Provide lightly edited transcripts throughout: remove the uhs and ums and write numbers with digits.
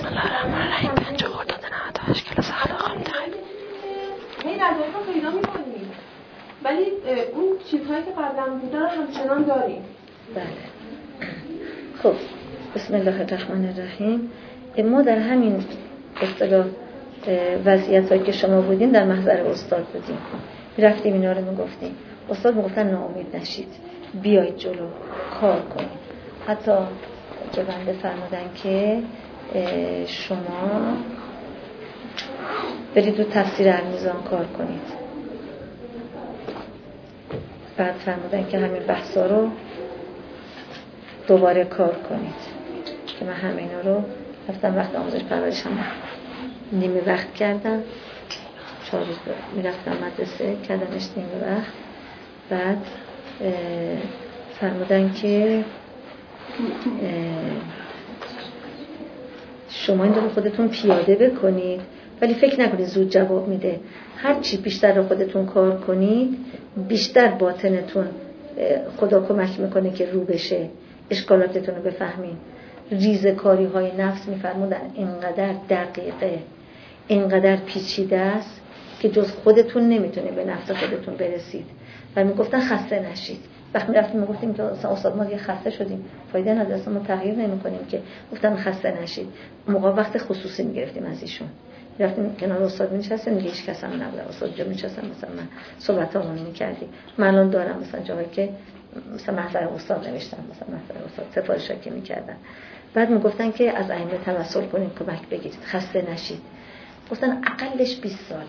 بسم الله الرحمن الرحیم. 5 خرداد 98 کلاس اخلاق منتخب. این نظرات رو پیدا می‌کنیم، ولی اون چیزهایی که قبلا بوده رو همچنان داریم. بله. خب بسم الله الرحمن الرحیم. ما در همین اصطلاح وضعیتایی که شما بودین در محضر استاد بودیم، میرفتیم اینا رو میگفتیم. استاد میگفتن ناامید نشید، بیایید جلو، کار کنید. حتی که بنده فرمودن که شما برید رو تفسیر المیزان کار کنید. بعد فرمودن که همین بحثا رو دوباره کار کنید که من همه اینا رو رفتم وقت آموزش پرورشم نیمه وقت کردم، 4 روز میرفتم مدرسه کردمش نیمه وقت. بعد فرمودن که شما این رو خودتون پیاده بکنید، ولی فکر نکنید زود جواب میده. هر چی بیشتر رو خودتون کار کنید، بیشتر باطنتون خدا کمک میکنه که رو بشه، اشکالاتتون رو بفهمید. ریزکاری های نفس میفرمودن اینقدر دقیقه، اینقدر پیچیده است که جز خودتون نمیتونه به نفس خودتون برسید. و میگفتن خسته نشید. وقتی رفتیم میگفتیم که استاد ما دیگه خسته شدیم، فایده نداره، اصلا ما تغییر نمی‌کنیم که. گفتن خسته نشید. موقع وقت خصوصی میگرفتیم از ایشون، رفتیم کنار استاد می‌نشستیم، دیگه هیچ کس هم نبود. استاد جا می‌نشستم، مثلا من صحبتامون می‌کردیم. من الان دارم مثلا جایی که مثلا محضر استاد نوشتم، مثلا محضر استاد سفارشی که می‌کردن. بعد میگفتن که از ائمه توسل کنید، کمک بگیرید، خسته نشید. گفتن اقلش 20 ساله.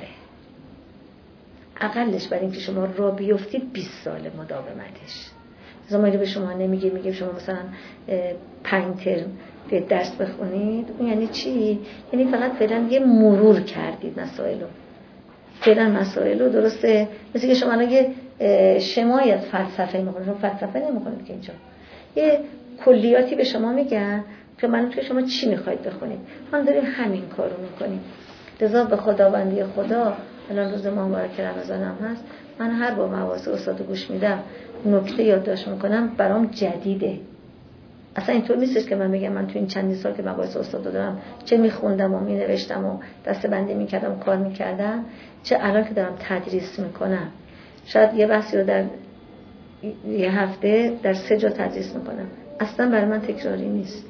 اقلش برای اینکه شما را بیفتید 20 ساله مداومتش. زمانی به شما میگه شما مثلا 5 ترم درس بخونید، اون یعنی چی؟ یعنی فقط فعلا یه مرور کردید مسائلو. فعلا مسائلو درسته، مثل که شما یه شمایی از فلسفه میخونید، شما فلسفه نمیخونید که اینجا یه کلیاتی به شما میگن که من تو شما چی میخواید بخونید. ما داریم همین کارو میکنیم. لذا به خداوندی خدا، الان روز ماه مبارک رمضان هم هست، من هر با مواعظ استاد گوش میدم نکته یادداشت میکنم، برام جدیده. اصلا اینطور نیستش که من بگم من تو این چندی سال که مواعظ استاد دادم چه میخوندم و مینوشتم و دسته‌بندی میکردم، کار میکردم، چه الان که دارم تدریس میکنم. شاید یه بحثی رو در یه هفته در 3 جا تدریس میکنم. اصلا برای من تکراری نیست،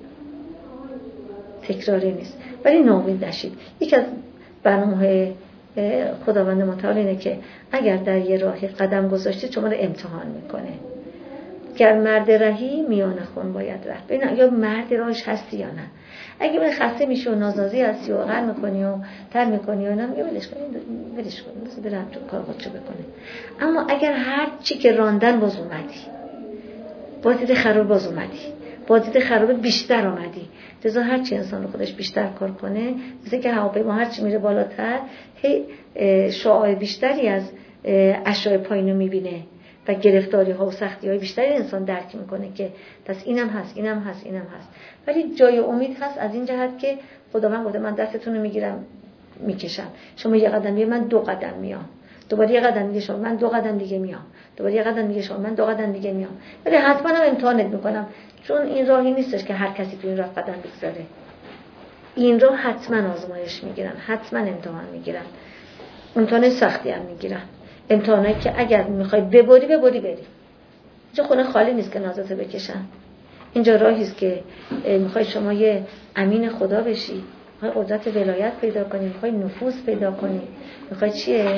ولی ناامید نشید. یکی از برنامه‌های خداوند متعال اینه که اگر در یه راهی قدم گذاشتید شما رو امتحان میکنه. گر مرد رهی میان خون باید رفت. ببین یا مرد راهش هستی یا نه. اگه من خسته میشی و نازازی هستی و غر میکنی و تر میکنی و اینا، میگه ولش کن بس برم تو کار خودشو بکنه. اما اگر هر چی که راندن باز اومدی، بازید خراب باز اومدی، بازید خراب بیشتر آمدی، لذا هر چی انسان رو خودش بیشتر کار کنه، مثل که هواپیما هر چی میره بالاتر هی شعاع بیشتری از اشعه پایینو میبینه و گرفتاری ها و سختی های بیشتری انسان درک میکنه که پس اینم هست. ولی جای امید هست از این جهت که خداوند گفته من دستتون رو میگیرم میکشم، شما یه قدم بیاید من 2 قدم میام، دوباره یه قدم دیگه شما من 2 قدم دیگه میام، دوباره یه قدم دیگه شما من 2 قدم دیگه میام. ولی حتما هم امتحانت میکنم، چون این راهی نیستش که هر کسی تو این راه قدم بگذاره. این راه حتما آزمایش میگیرن، حتما امتحان میگیرن، امتحان سختی هم میگیرن، امتحانایی که اگر میخوای ببری بری. اینجا خونه خالی نیست که نازتو بکشن. اینجا راهی است که میخوای شما یه امین خدا بشی، میخوای قدرت ولایت پیدا کنی، میخوای نفوذ پیدا کنی، میخوای چیه؟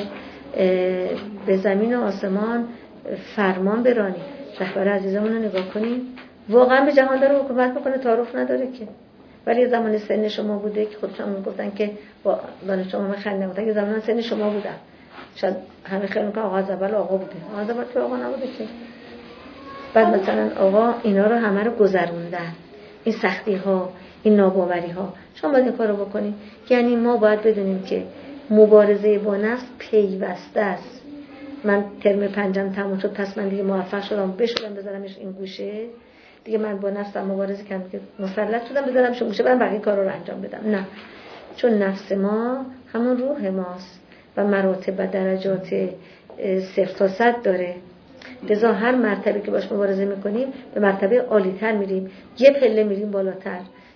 به زمین و آسمان فرمان برانی. رهبر عزیزمون رو نگاه کنیم، واقعا به جهان داره حکومت میکنه، تعارف نداره که. ولی زمان سن شما بوده که خودشون میگفتن که با دانش شما خنده بودن که زمان سن شما بودن، شاید همه خیلی میگن آقا از اول آقا بوده، از اول تو آقا نبوده که. بعد مثلا آقا اینا رو همه رو گذروندن، این سختی ها، این ناباوری ها. شما باید این کارو بکنید. یعنی ما باید بدونیم که مبارزه با نفس پیوسته است. من ترم 5 تموم شد، پس من دیگه موفق شدم بذارمش این گوشه، دیگه من با نفسم مبارزه کردم که مسلط شدم بذارمش این گوشه، برم بقیه کارا رو انجام بدم. نه، چون نفس ما همون روح ماست و مراتب و درجات 0 تا 100 داره. لذا هر مرتبه که باش مبارزه میکنیم به مرتبه عالی‌تر میریم، یه پله میریم بالاتر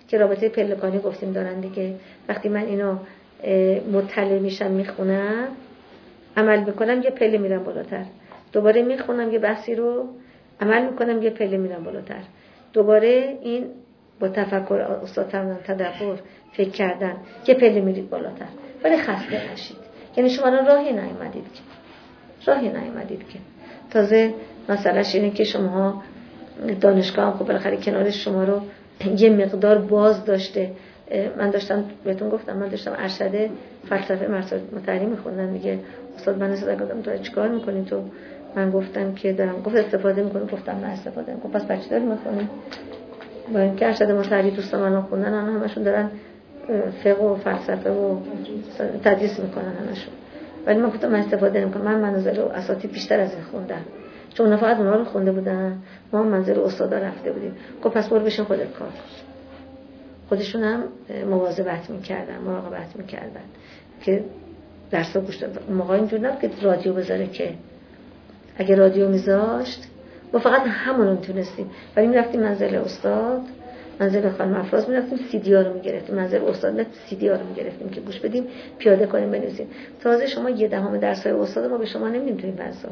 که رابطه پلکانی گفتیم دارن دیگه. وقتی من اینو مطلع میشم میخونم عمل میکنم یه پله میرم بالاتر، دوباره میخونم یه بحثی رو عمل میکنم یه پله میرم بالاتر، دوباره این با تفکر استاد فرمودن تدبر فکر کردن یه پله میرید بالاتر. ولی خسته نشید، یعنی شما راهی نیامدید که تازه مسئلهش اینه که شما دانشگاه هم خب بالاخره کنار شما رو یه مقدار باز داشته. من داشتم بهتون گفتم من داشتم ارشد فلسفه متحری میخوندم دیگه. استاد من گفتم تو چیکار میکنی؟ تو من گفتم که دارم. گفت استفاده میکنم. گفتم نه استفاده نمیکنم. پس بچه داری میخونی؟ با اینکه ارشد متحری دوستان من خوندن همشون دارن فقه و فلسفه و تدریس میکنن همشون، ولی من گفتم من استفاده نمیکنم. من منازل و اساتید بیشتر از این خوندم، چون اونا فقط اونا رو خونده بودن، ما منزل استادا رفته بودیم. خب پس برو بشین خودت کار کن. خودشون هم مواظبت میکردن، مراقبت میکردن که درسا گوش داد. موقع اینجور نبود که رادیو بذاره، که اگه رادیو میذاشت ما فقط همون میتونستیم، ولی میرفتیم منزل استاد، منزل خانم افراز میرفتیم سی دی ها رو میگرفتیم، منزل استاد نه سی دی ها رو میگرفتیم که گوش بدیم پیاده کنیم بنویسیم. تازه شما 1/10 درسای استاد ما به شما نمیدیم تو این 5 سال.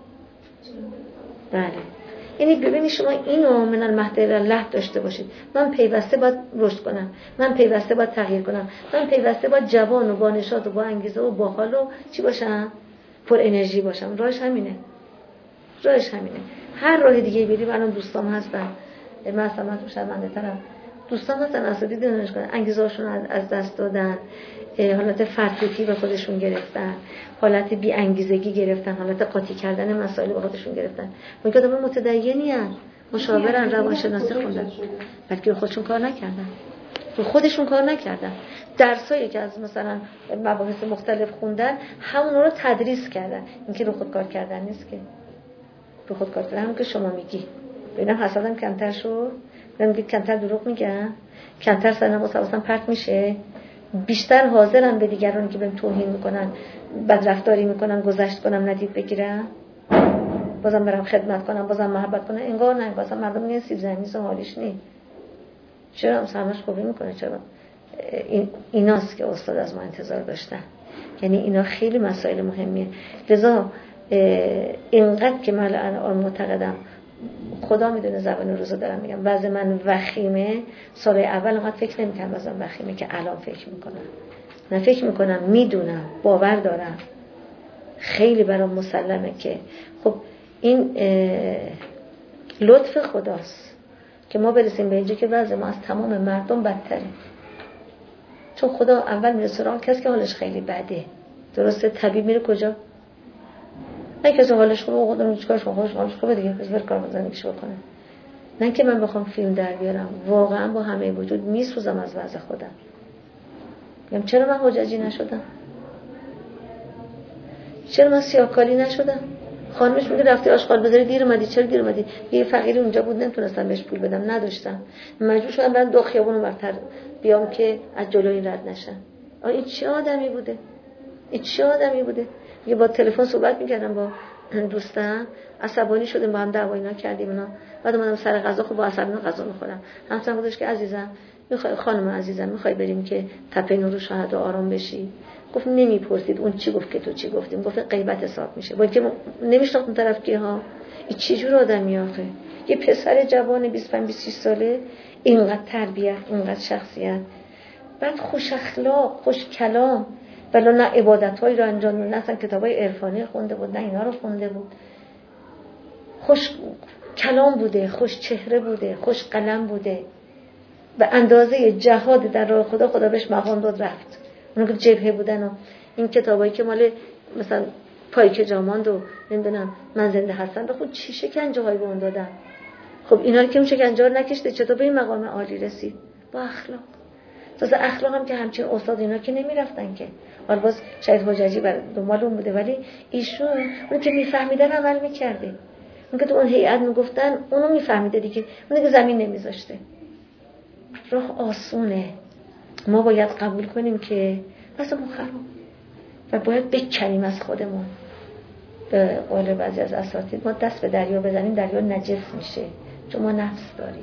بله، یعنی ببینید شما اینو من المهد الله داشته باشید. من پیوسته باید رشد کنم، من پیوسته باید تغییر کنم، من پیوسته باید جوان و با نشاط و با انگیزه و با حال و چی باشم، پر انرژی باشم. راهش همینه. هر راه دیگه بریم. الان دوستام هستن، من اصلا من شرمنده ترم، دوستان هستن اساتید دانشگاه انگیزه‌هاشون از دست دادن، حالت فرطگی به خودشون گرفتن، حالت بی انگیزگی گرفتن، حالت قاطی کردن مسائل به خودشون گرفتن. ما که آدم متدینی ان، مشاورن، روانشناسی خوندن، بلکه خودشون کار نکردن. درسایی که از مثلا مباحث مختلف خوندن همون رو تدریس کردن. این که رو خود کار کردن نیست، که رو خود کار کردن هم که شما میگی ببینم حسادم کمتر شد، میگم کمتر دروغ میگن، کمتر سرنم واسه پرت میشه، بیشتر حاضرن به دیگران که بهم توهین میکنن، بدرفتاری میکنن، گذشت کنم ندید بگیرم، بازم برم خدمت کنم، بازم محبت کنم. انگار نه، بازم مردم میگن سیب زمینی و حالیش نی. چرا هم سرمش خوبی میکنه؟ چرا؟ ایناست که استاد از ما انتظار داشتن. یعنی اینا خیلی مسائل مهمیه. لذا اینقدر که من الان معتقدم، خدا میدونه زبان روزو دارم میگم، وضع من وخیمه. سال اول انقدر فکر نمی‌کردم وضعم وخیمه که الان فکر میکنم. نه فکر میکنم، میدونم، باور دارم، خیلی برام مسلمه که خب این لطف خداست که ما برسیم به اینجا که وضع ما از تمام مردم بدتره. چون خدا اول میره سراغ کسی که حالش خیلی بده. درسته؟ طبیب میره کجا؟ نه کسی حالش خوبه، خودم چیکارش کنم، حالش خوبه دیگه، بس بر کار زندگیش بکنه. نه که من بخوام فیلم در بیارم، واقعا با همه وجود میسوزم از وضع خودم. میگم چرا من حججی نشدم؟ چرا من سیاه‌کالی نشدم؟ خانمش میگه رفتی آشغال بذاری دیر اومدی. چرا دیر اومدی؟ یه فقیری اونجا بود نمیتونستم بهش پول بدم، نداشتم، مجبور شدم برم دو خیابون اونورتر بیام که از جلوی این رد نشن. این چه آدمی بوده؟ میگه با تلفن صحبت میکردم با دوستم، عصبانی شدیم، با هم دعوا اینا کردیم اینا. بعد اومدم سر غذا، خب با عصبانی غذا میخورم. همسرم گفتش که عزیزم میخوای، خانم عزیزم میخوای بریم که تپه نور شهدا آرام بشی؟ گفت نمیپرسید اون چی گفت که تو چی گفتیم. گفت غیبت حساب میشه. با اینکه نمیشناخت اون طرف که ها این چه جور آدمی آخه، یه پسر جوان 25 26 ساله، اینقدر تربیت، اینقدر شخصیت، بعد خوش اخلاق، خوش کلام، ولی نه عبادت‌هایی رو انجام می‌داد، نه اصلا کتابای عرفانی خونده بود، نه اینا رو خونده بود. خوش کلام بوده، خوش چهره بوده، خوش قلم بوده. به اندازه جهاد در راه خدا بهش مقام داد رفت. اون که جبهه بودن و این کتابایی که مال مثلا پایک جاماند و نمیدونم من زنده هستم، بخون چی شکنجه‌هایی به اون دادن. خب اینا رو که شکنجه رو نکشته، چطور به این مقام عالی رسید؟ با اخلاق. تازه اخلاق هم که همچین استاد اینا که نمیرفتن که. حالا باز شاید حججی بر دنبال اون بوده، ولی ایشون اون که میفهمیدن عمل میکرده. اون که تو اون هیئت میگفتن اونو میفهمیده دیگه، اون که زمین نمیذاشته. راه آسونه. ما باید قبول کنیم که واسمون خراب و باید بکنیم از خودمون. به قول بعضی از اساتید ما دست به دریا بزنیم دریا نجس میشه، چون ما نفس داریم.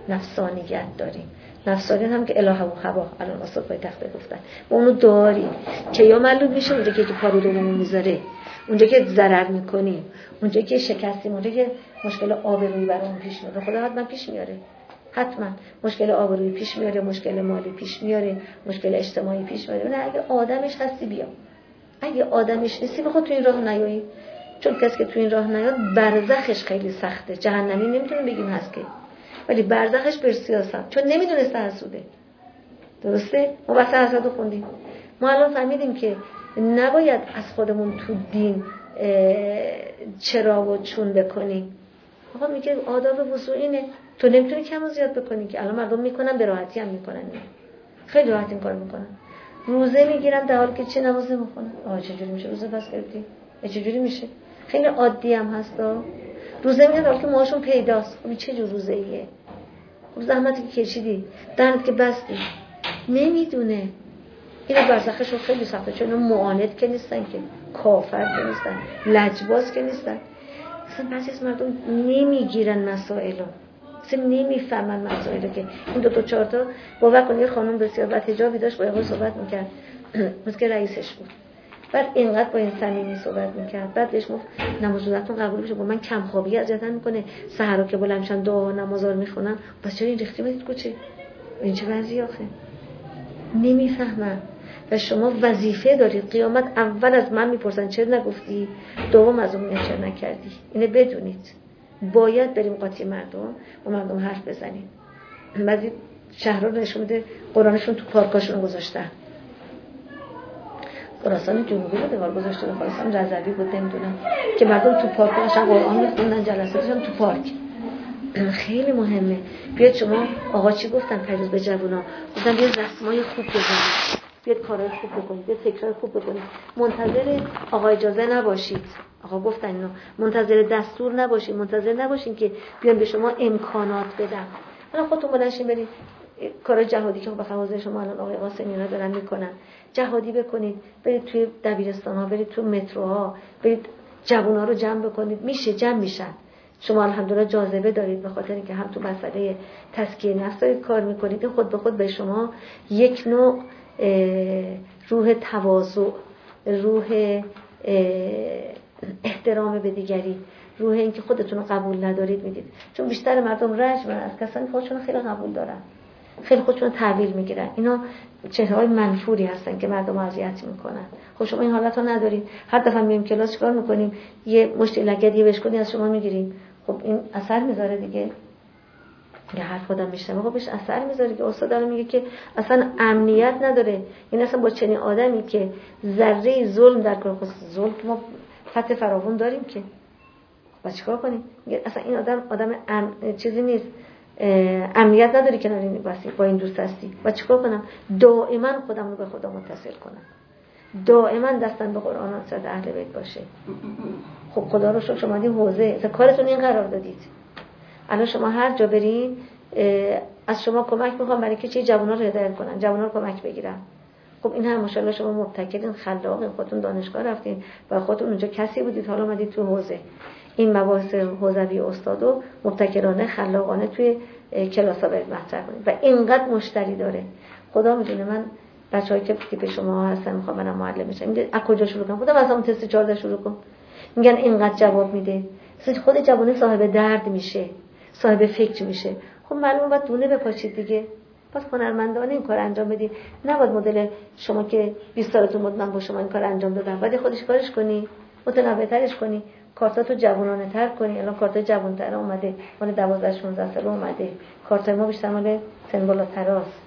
نفسانیت داریم. نفسانیت هم که الهه و هوا الان استاد پای تخته گفتن ما اونو داریم که یا معلوم میشه اونجا که پارو رومون میذاره، اونجا که ضرر میکنیم، اونجا که شکستیم، اونجا که مشکل آبرویی برامون پیش میاد. خدا حتما پیش میاره، حتما مشکل آبرویی پیش میاره، مشکل مالی پیش میاره، مشکل اجتماعی پیش میاره. نه اگه آدمش هستی بیا، اگه آدمش نیستی بخود تو این راه نیایی، چون کسی که تو این راه نیاد برزخش خیلی سخته. جهنمی نمیتونیم بگیم هست که، ولی برزخش بسیار سخت، چون نمیدونسته حسوده. درسته؟ ما بحث حسد رو خوندیم. ما الان فهمیدیم که نباید از خودمون تو دین چرا و چون بکنیم. آقا میگه آداب وضو اینه، تو نمیتونی کم و زیاد بکنی که. الان مردم میکنن، به راحتی هم میکنن، خیلی راحت این کار میکنن. روزه میگیرن در حالی که چه نماز نمیخونن. آقا چجوری میشه روزه بس کردی؟ چجوری میشه؟ خیلی عادی هم هستا. روزه میگن در حالی که ماهاشون پیداست. خب چه جور روزه ایه؟ خب زحمتی که کشیدی، دهنت که بستی، نمیدونه. اینو برزخش رو خیلی سخته، چون اینا معاند که نیستن، که کافر که نیستن، لجباز که نیستن. اصلا بعضی از مردم نمیگیرن مسائلو، اصلا نمیفهمن مسائلو. که این دو چهار تا باور کن یه خانم بسیار با حجابی داشت با یه صحبت میکرد، مثل که رئیسش بود. بعد اینقدر با این صمیمی صحبت میکرد، بعد بهش گفت نمازتون قبول بشه. با من کم خوابی اذیتم میکنه، سحرا که بلند میشم دعا نمازا رو میخونم، پس چرا این ریختی بدید کوچه؟ این چه وضعی آخه؟ نمیفهمن. و شما وظیفه دارید قیامت اول از من میپرسن چرا نگفتی، دوم از اون میگن چرا نکردی. اینو بدونید. باید بریم قاطی مردم و مردم حرف بزنیم. بعضی شهرها نشون میده قرآنشون تو پارکاشون گذاشتن. خراسان جنوبی رو دیوار گذاشته، خراسان رضوی بود نمیدونم، که مردم تو پارک داشتن قرآن میخوندن، جلساتشون تو پارک. خیلی مهمه. بیاد شما آقا چی گفتن پیروز به جوونا؟ گفتن بیاد رسمای خوب بزنید، بیاد کارهای خوب بکنید، بیاد فکرهای خوب بکنید. منتظر آقا اجازه نباشید. آقا گفتن اینو، منتظر دستور نباشید، منتظر نباشین که بیان به شما امکانات بدن. حالا خودتون بلنشین برید کار جهادی که به حوزه شما الان آقای قاسمی اینا دارن میکنن، جهادی بکنید، برید توی دبیرستان‌ها، برید تو متروها، برید جوونا رو جمع بکنید. میشه جمع میشن. شما الحمدلله جاذبه دارید به خاطر اینکه هم تو مسئله تزکیه نفس دارید کار میکنید. این خود به خود به شما یک نوع روح تواضع، روح احترام به دیگری، روح اینکه خودتون رو قبول ندارید میدید. چون بیشتر مردم رجمن از کسانی خودشون خیلی قبول دارن، خیلی خودشون تحویل میگیرن. اینا چهره‌های منفوری هستن که مردم اذیت میکنن. خب شما این حالت رو ندارید. هر دفعه میایم کلاس چیکار میکنیم؟ یه مشت لگدی بشکنی از شما میگیریم. خب این اثر میذاره دیگه. یه حرف خودم میشنم، خب بهش اثر میذاره که استاد الان میگه که اصلا امنیت نداره. این اصلا با چنین آدمی که ذره ظلم در کار خود، ظلم ما فتح فراوون داریم که با چیکار کنیم؟ اصلا این آدم چیزی نیست، امنیت نداری کنار این باسی، با این دوست هستی. و چیکار کنم؟ دائما خودم رو به خدا متصل کنم، دائما دستم به قرآن و سنت اهل بیت باشه. خب خدا رو شما این حوزه کارتون این قرار دادید. الان شما هر جا برین از شما کمک میخوام برای که چه جوونا رو هدایت کنن، جوونا رو کمک بگیرن. خب این هم ماشاءالله شما مبتکرین، خلاقین، خودتون دانشگاه رفتین و خودتون اونجا کسی بودید، حالا اومدید تو حوزه. این مباحث حوزوی استادو مبتکرانه خلاقانه توی کلاس‌ها برید مطرح کنید و اینقدر مشتری داره. خدا میدونه. من بچه‌ای که به شما هستن میخوام منم معلم بشم، میگه از کجا شروع کنم؟ خودم از همون تست 14 شروع کنم. میگن اینقدر جواب میده. خود جوونه صاحب درد میشه، صاحب فکر میشه. خب معلومه باید دونه بپاشید دیگه. پس هنرمندانه این کار انجام بدید. نباید مدل شما که 20 سالتون بود من با شما این کار انجام دادم، بعد خودش کارش کنی، متنوع‌ترش کنی، کارتاتو جوانانه تر کنی. الان کارت جوان‌تر اومده، مال 12 16 ساله اومده. کارت ما بیشتر مال سن بالاتراست.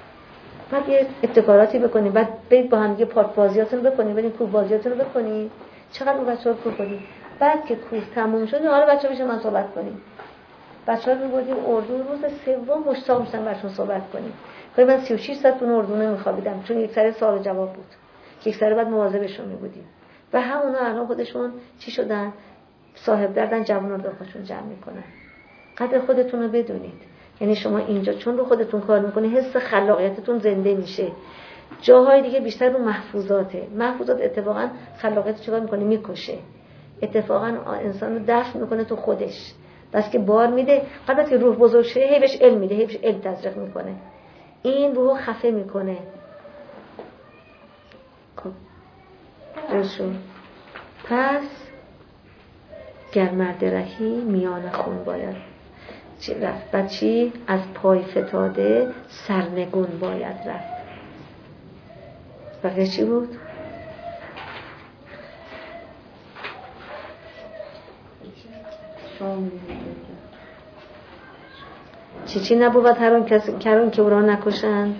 بعد یه ابتکاراتی بکنید، بعد برید با هم دیگه پارک بازیاتون بکنید، برید کوه بازیاتون رو بکنید. چقدر بچه‌ها کوه کنید. بعد که کوه تموم شد حالا بچه‌ها بشه من صحبت کنیم. بچه‌ها می‌بردیم اردو، روز سوم مشتاق میشن براشون صحبت کنیم. خب من 36 ساعت اون اردو نمی‌خوابیدم، چون یک سری سوال جواب بود. یک سری بعد مواظبشون می‌بودیم. و همونا الان خودشون چی شدن؟ صاحب دردن، جوونا رو خودشون جمع می‌کنن. قدر خودتون رو بدونید. یعنی شما اینجا چون رو خودتون کار می‌کنی، حس خلاقیتتون زنده میشه. جاهای دیگه بیشتر رو محفوظاته. محفوظات اتفاقا خلاقیت چیکار می‌کنه؟ میکشه. اتفاقا انسان رو دفن می‌کنه تو خودش. بس که بار میده، قبل از که روح بزرگ شه هی بهش علم میده، هی بهش علم تزریق میکنه، این روح خفه میکنه. خب درشون پس گر مرد رهی میان خون باید چی رفت، بعد چی؟ از پای فتاده سرنگون باید رفت. بقیه چی بود؟ چی نبود هر کرون که او را نکشند؟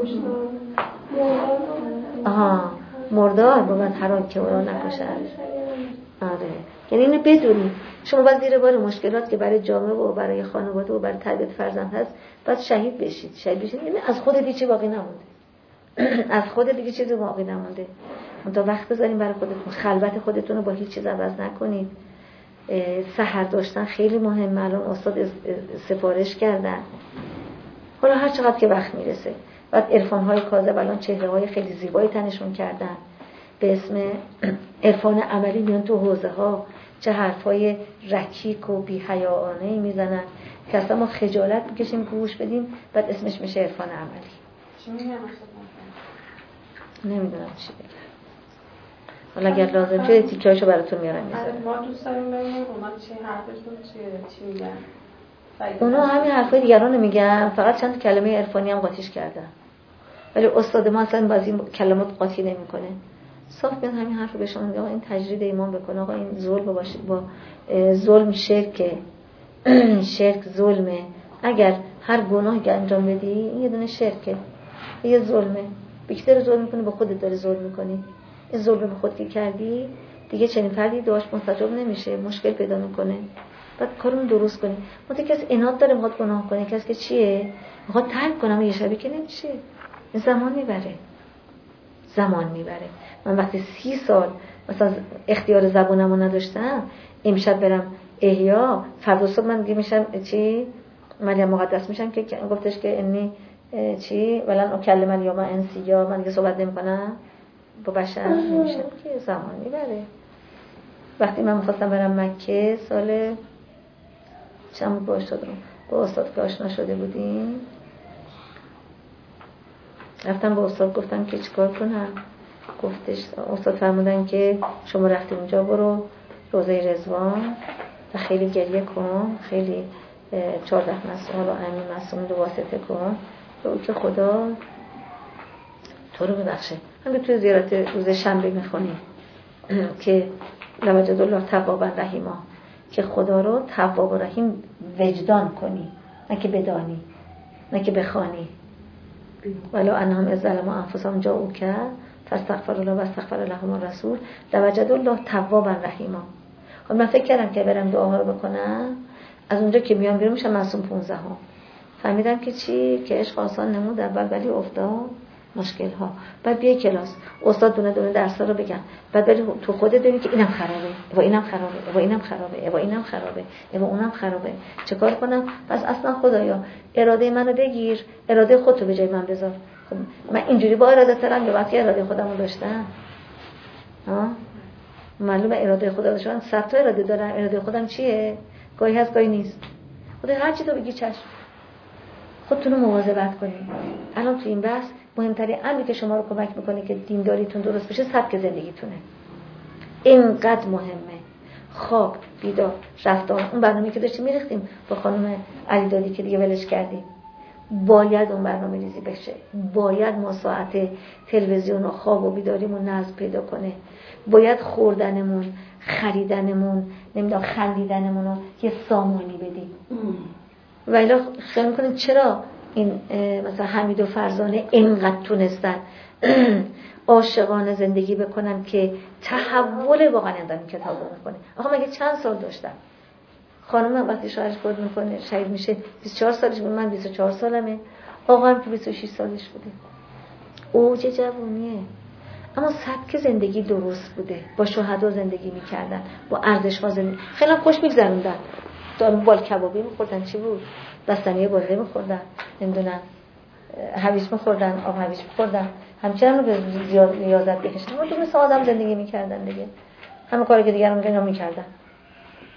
آها مردار بود هر آن که او را نکشند. آره یعنی اینو بدونید شما باید زیر بار مشکلات که برای جامعه و برای خانواده و برای تربیت فرزند هست باید شهید بشید. یعنی از خود دیگه چی باقی نمونده. از خود دیگه چیزی باقی نمونده. تا وقت بذارین برای خودتون، خلوت خودتون رو با هیچ چیز عوض نکنید. سحر داشتن خیلی مهمه. الان استاد سفارش کردن، حالا هر چقدر که وقت میرسه. بعد عرفان‌های کاذب الان چهره‌های خیلی زیبایی تنشون کردن به اسم عرفان عملی، میان تو حوزه‌ها چه حرفای رکیک و بی‌حیاانه‌ای میزنن که اصلا ما خجالت میکشیم گوش بدیم. بعد اسمش میشه عرفان عملی. چی میگن؟ نمیدونم چی بگم. حالا اگر لازم شد تیکه‌هاشو براتون میارم میذارم. ما دوست داریم ببینیم اونا چی حرفشون چی میگن. اونا همین حرفای دیگران رو میگن، فقط چند کلمه عرفانی هم قاطیش کردن. ولی استاد ما اصلا با این کلمات قاطی نمیکنه. صاف میاد همین حرف رو به شما میگه آقا این تجرید ایمان بکنه، آقا این ظلم باشه، با ظلم شرک ظلمه. اگر هر گناهی که انجام بدی این یه دونه شرکه، یه ظلمه. بیشتر ظلم میکنی به خودت، داری ظلم میکنی. این ظلم به خود که کردی دیگه چنین فردی دعاش مستجاب نمیشه، مشکل پیدا میکنه. بعد کارون درست کنی. منتها کسی عناد داره میخواد گناه کنه، کسی که چیه میخواد ترک کنم یه شبی که نمیشه. این زمان میبره. من وقتی 30 سال مثلا اختیار زبونمو نداشتم، امشب برم احیا، فردا صبح من دیگه میشم چی؟ مریم مقدس میشم که گفتش که انی چی ولن اکلم الیوم انسیا، من دیگه صحبت نمیکنم با بشر. نمیشه که زمان میبره. وقتی من میخواستم برم مکه سال چند با استاد که آشنا شده بودیم، رفتم با استاد گفتم که چیکار کنم. گفتش استاد فرمودن که شما رفتی اونجا برو روضه رضوان و خیلی گریه کن، خیلی 14 مسئول و امین معصوم رو واسطه کن و که خدا تو رو ببخشه. همین توی زیارت روز شنبه میخونیم که لوجد الله توابا رحیما، که خدا رو تواب و رحیم وجدان کنی، نه که بدانی، نه که بخوانی. ولو انهم از ظلموا انفسهم جاءوک فاستغفر الله و استغفر لهم الرسول لوجد الله توابا رحیما. خب من فکر کردم که برم دعاها رو بکنم، از اونجا که میام بیرون میشم معصوم 15 ها. فهمیدم که چی؟ که عشق آسان نمود اول ولی افتاد مشکل ها. بعد بیای کلاس استاد دونه دونه درس‌ها رو بگم، بعد ولی تو خودت ببین که اینم خرابه و اینم خرابه و اینم خرابه و اینم خرابه و اونم خرابه، چه کار کنم؟ پس اصلا خدایا اراده منو بگیر، اراده خودتو به جای من بذار. خب من اینجوری با اراده ترم یا وقتی اراده خودمو داشتم؟ معلومه اراده خدا داشتم. 100 تا اراده دارم، اراده خودم چیه؟ گاهی هست گاهی نیست. خدا هر چی تو بگی چشم. خودتون رو مواظبت کنید. الان تو این بحث مهمترین امری که شما رو کمک میکنه که دینداریتون درست بشه سبک زندگیتونه. اینقدر مهمه. خواب، بیدار، رفتار. اون برنامه‌ای که داشتیم می‌ریختیم با خانم علیدادی که دیگه ولش کردیم، باید اون برنامه ریزی بشه. باید ما ساعت تلویزیون و خواب و بیداریمون نظم پیدا کنه. باید خوردنمون، خریدنمون، نمیدونم خندیدنمون رو یه سامانی بدیم. و الا خیال میکنیم چرا این مثلا حمید و فرزانه اینقدر تونستن عاشقانه زندگی بکنن که تحول واقعا اندام کتاب رو میکنه. آخه مگه چند سال داشتن؟ خانم وقتی شوهرش فوت میکنه شهید میشه 24 سالش بود، من 24 سالمه، آقا هم که 26 سالش بوده. اوج جوونیه. اما سبک زندگی درست بوده، با شهدا زندگی میکردن، با ارزش‌ها زندگی خیلی خوش میگذروندن. بال کبابی میخوردن، چی بود؟ بستنی بازه میخوردن، نمیدونم هویج میخوردن، آب هویج میخوردن، همچنان رو به زیاد ریاضت بکشن. اما تو مثل آدم زندگی میکردن دیگه. همه کاری که دیگران میکردن.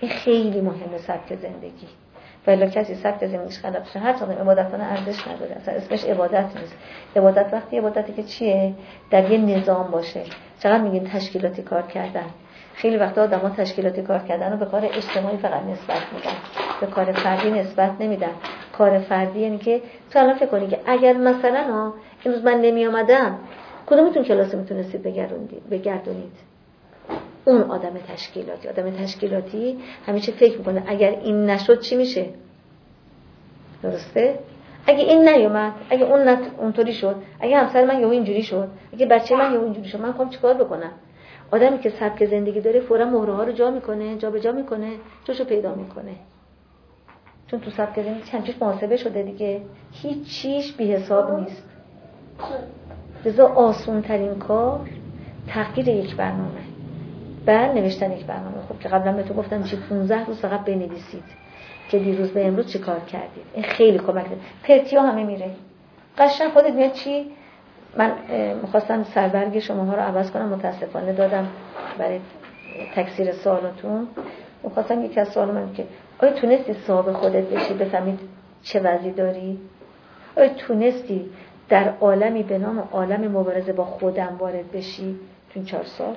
این خیلی مهمه سبک زندگی. ولی کسی سبک زندگیش خراب شه هر چقدر عبادتانه ارزش نداره، اصلا اسمش عبادت نیست. عبادت وقتی عبادتی که چیه؟ در یه نظام باشه. چقدر میگین تشکیلاتی کار کردن؟ خیلی وقتا آدم‌ها تشکیلاتی کار کردن رو به کار اجتماعی فقط نسبت میدن، به کار فردی نسبت نمیدن. کار فردی یعنی که تو الان فکر کنی که اگر مثلا امروز من نمی اومدم کدومتون کلاس میتونستید بگردونید؟ اون آدم تشکیلاتی همیشه فکر میکنه اگر این نشد چی میشه؟ درسته؟ اگه این نیومد، اگه اون اونطوری شد، اگه همسر من یهو اینجوری شد، اگه بچه من یهو اینجوری شد، من میخوام چیکار بکنم؟ آدمی که سبک زندگی داره فورا مهره ها رو جابجا میکنه، جاشو پیدا میکنه. چون تو سبک زندگی چند چیز محاسبه شده دیگه، هیچ چیز بی حساب نیست. لذا آسون ترین کار تغییر یک برنامه، نوشتن یک برنامه. خب که قبلا به تو گفتم 15 روز فقط بنویسید که دیروز به امروز چی کار کردید. این خیلی کمک می‌کنه. پرتیا همه میره. قشنگ خودت میاد چی؟ من می‌خواستم سربرگ شماها رو عوض کنم، متاسفانه دادم برای تکثیر سوالاتون. می‌خواستم یکی از سوالام که آیا تونستی صاحب خودت بشی، بفهمید چه وضعی داری؟ آیا تونستی در عالمی به نام عالم مبارزه با خودم وارد بشی تو این 4 سال؟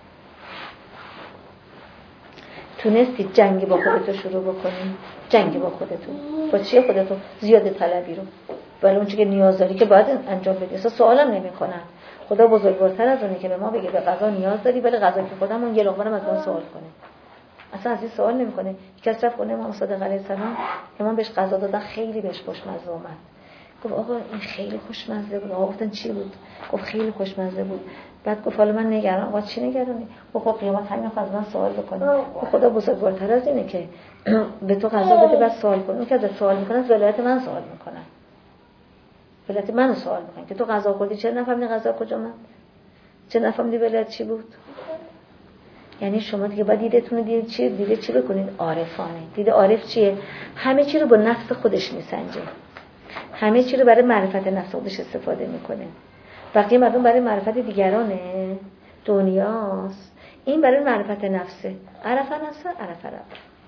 تونستی جنگ با خودتو شروع بکنی؟ جنگ با خودتو با چیه؟ خودتو زیاده طلبی رو، ولی اون چیزی که نیاز داری که باید انجام بدی. اصلا سوالم نمی‌کنن. خدا بزرگوارتر از اونه که به ما بگه به غذا نیاز داری، ولی غذا که خودم اون یه لقمه از ما سوال کنه. اصلا از این سوال نمی‌کنه. کسی رفت خونه امام صادق علیه السلام، امام بهش غذا دادن، خیلی بهش خوشمزه اومد. گفت آقا این خیلی خوشمزه بود. آقا گفتن چی بود؟ گفت خیلی خوشمزه بود. بعد گفت حالا من نگران. آقا چی نگرانی؟ گفت قیامت همین از من سوال بکنه. خدا بزرگوارتر از اینه که به تو غذا بده بعد سوال کنه. اون که از سوال میکنه از ولایت من سوال میکنه. ولایت منو سوال میکنه که تو غذا خوردی چرا نفهمیدی غذا کجا من؟ چرا نفهمیدی ولایت چی بود؟ یعنی شما دیگه باید دیدتون دیده چی بکنید؟ عارفانه. دیده عارف چیه؟ همه چی رو با نفس خودش میسنجه. همه چی رو برای معرفت نفس خودش استفاده میکنه. وقتی مردم برای معرفت دیگرانه دنیاست، این برای معرفت نفسه. عرف نفسه عرف رب.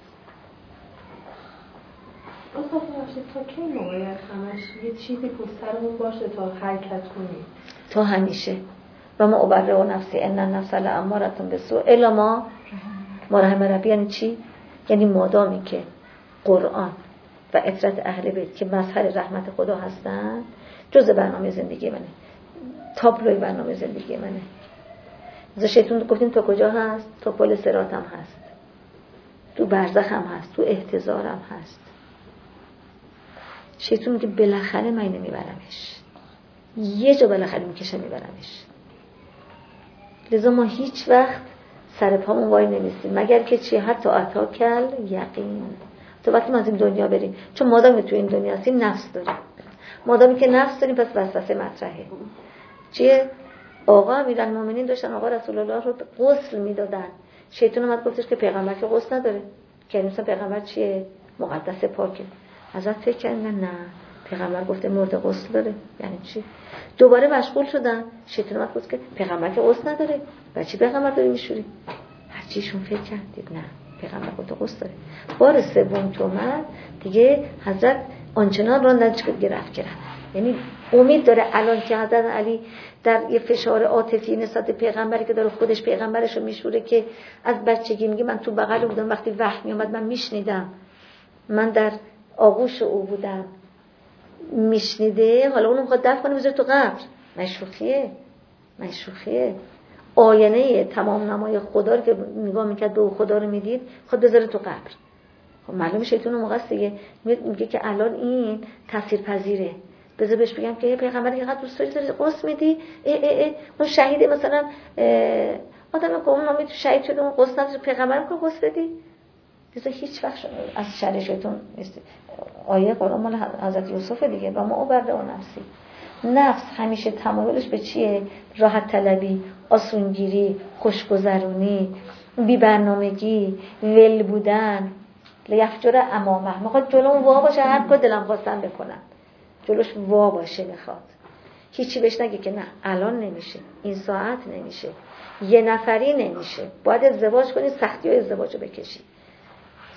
اصلا تا کی موقعی همش یه چیزی پشترمون باشه تا حرکت کنیم؟ تا همیشه. و ما ابرئ نفسی ان النفس لاماره بالسوء الا ما رحم ربی. یعنی چی؟ یعنی مادامی که قرآن و عترت اهل بیت که مظهر رحمت خدا هستن جزء برنامه زندگی منه، تابلوی برنامه زندگی منه. از شیطان گفتیم تا کجا هست؟ تا پل صراط هم هست، تو برزخ هم هست، تو احتضار هم هست. شیطان میگه بالاخره من نمیبرمش، یه جا بالاخره میکشه میبرمش. لذا ما هیچ وقت سر پامون وای نمیستیم مگر که چی؟ حتی عطا کل یقین. تو وقتی ما از این دنیا بریم، چون مادامی تو این دنیا هستیم نفس داریم، مادامی که نفس داریم پس وسوسه مطرحه. چیه؟ آقا امیرالمومنین داشتن آقا رسول الله رو غسل میدادن، شیطان اومد گفتش که پیغمبر که غسل نداره، که مثلا پیغمبر چیه؟ مقدس پاکه. حضرت فکر کردن نه، پیغمبر گفته مرد غسل داره. یعنی چی؟ دوباره مشغول شدن، شیطان اومد گفت که پیغمبر که غسل نداره، برای چی پیغمبر داری میشوری؟ هر چیشون فکر کردید نه، پیغمبر گفته غسل داره. بار سوم که اومد دیگه حضرت آنچنان راندن که گرفت. یعنی امید داره الان که حضرت علی در یه فشار عاطفی نسبت پیغمبری که داره خودش پیغمبرش رو میشوره که از بچگی میگه من تو بغل بودم وقتی وحی میومد من میشنیدم، من در آغوش او بودم میشنیده، حالا اونو میخواد دفع کنه بذاره تو قبر. مشروخیه. آینه تمام نمای خدا رو که نگاه میکرد به او خدا رو میدید خود بذاره تو قبر. خب معلومه شیطان موقع است دیگه میگه که الان این تاثیرپذیره، بذار بهش بگم که پیغمبری که قد دوست داری قسم میدی، اون شهید مثلا آدم که اون نامی تو شهید شده اون قسم نداره، پیغمبر که قسم بدی. بذار هیچ وقت از شر شیطان نیست. آیه قرآن مال حضرت یوسف دیگه، و ما ابرئ نفسی. نفس همیشه تمایلش به چیه؟ راحت طلبی، آسونگیری، خوشگذرونی، بی برنامگی، ول بودن. لیفجر امامه، میخواد جلوم وا باشه، هر کار دلم خواستم بکنم جلوش وا باشه. میخواد هیچی بهش نگه که نه الان نمیشه، این ساعت نمیشه، یه نفری نمیشه، باید ازدواج کنی، سختی های ازدواج رو بکشی.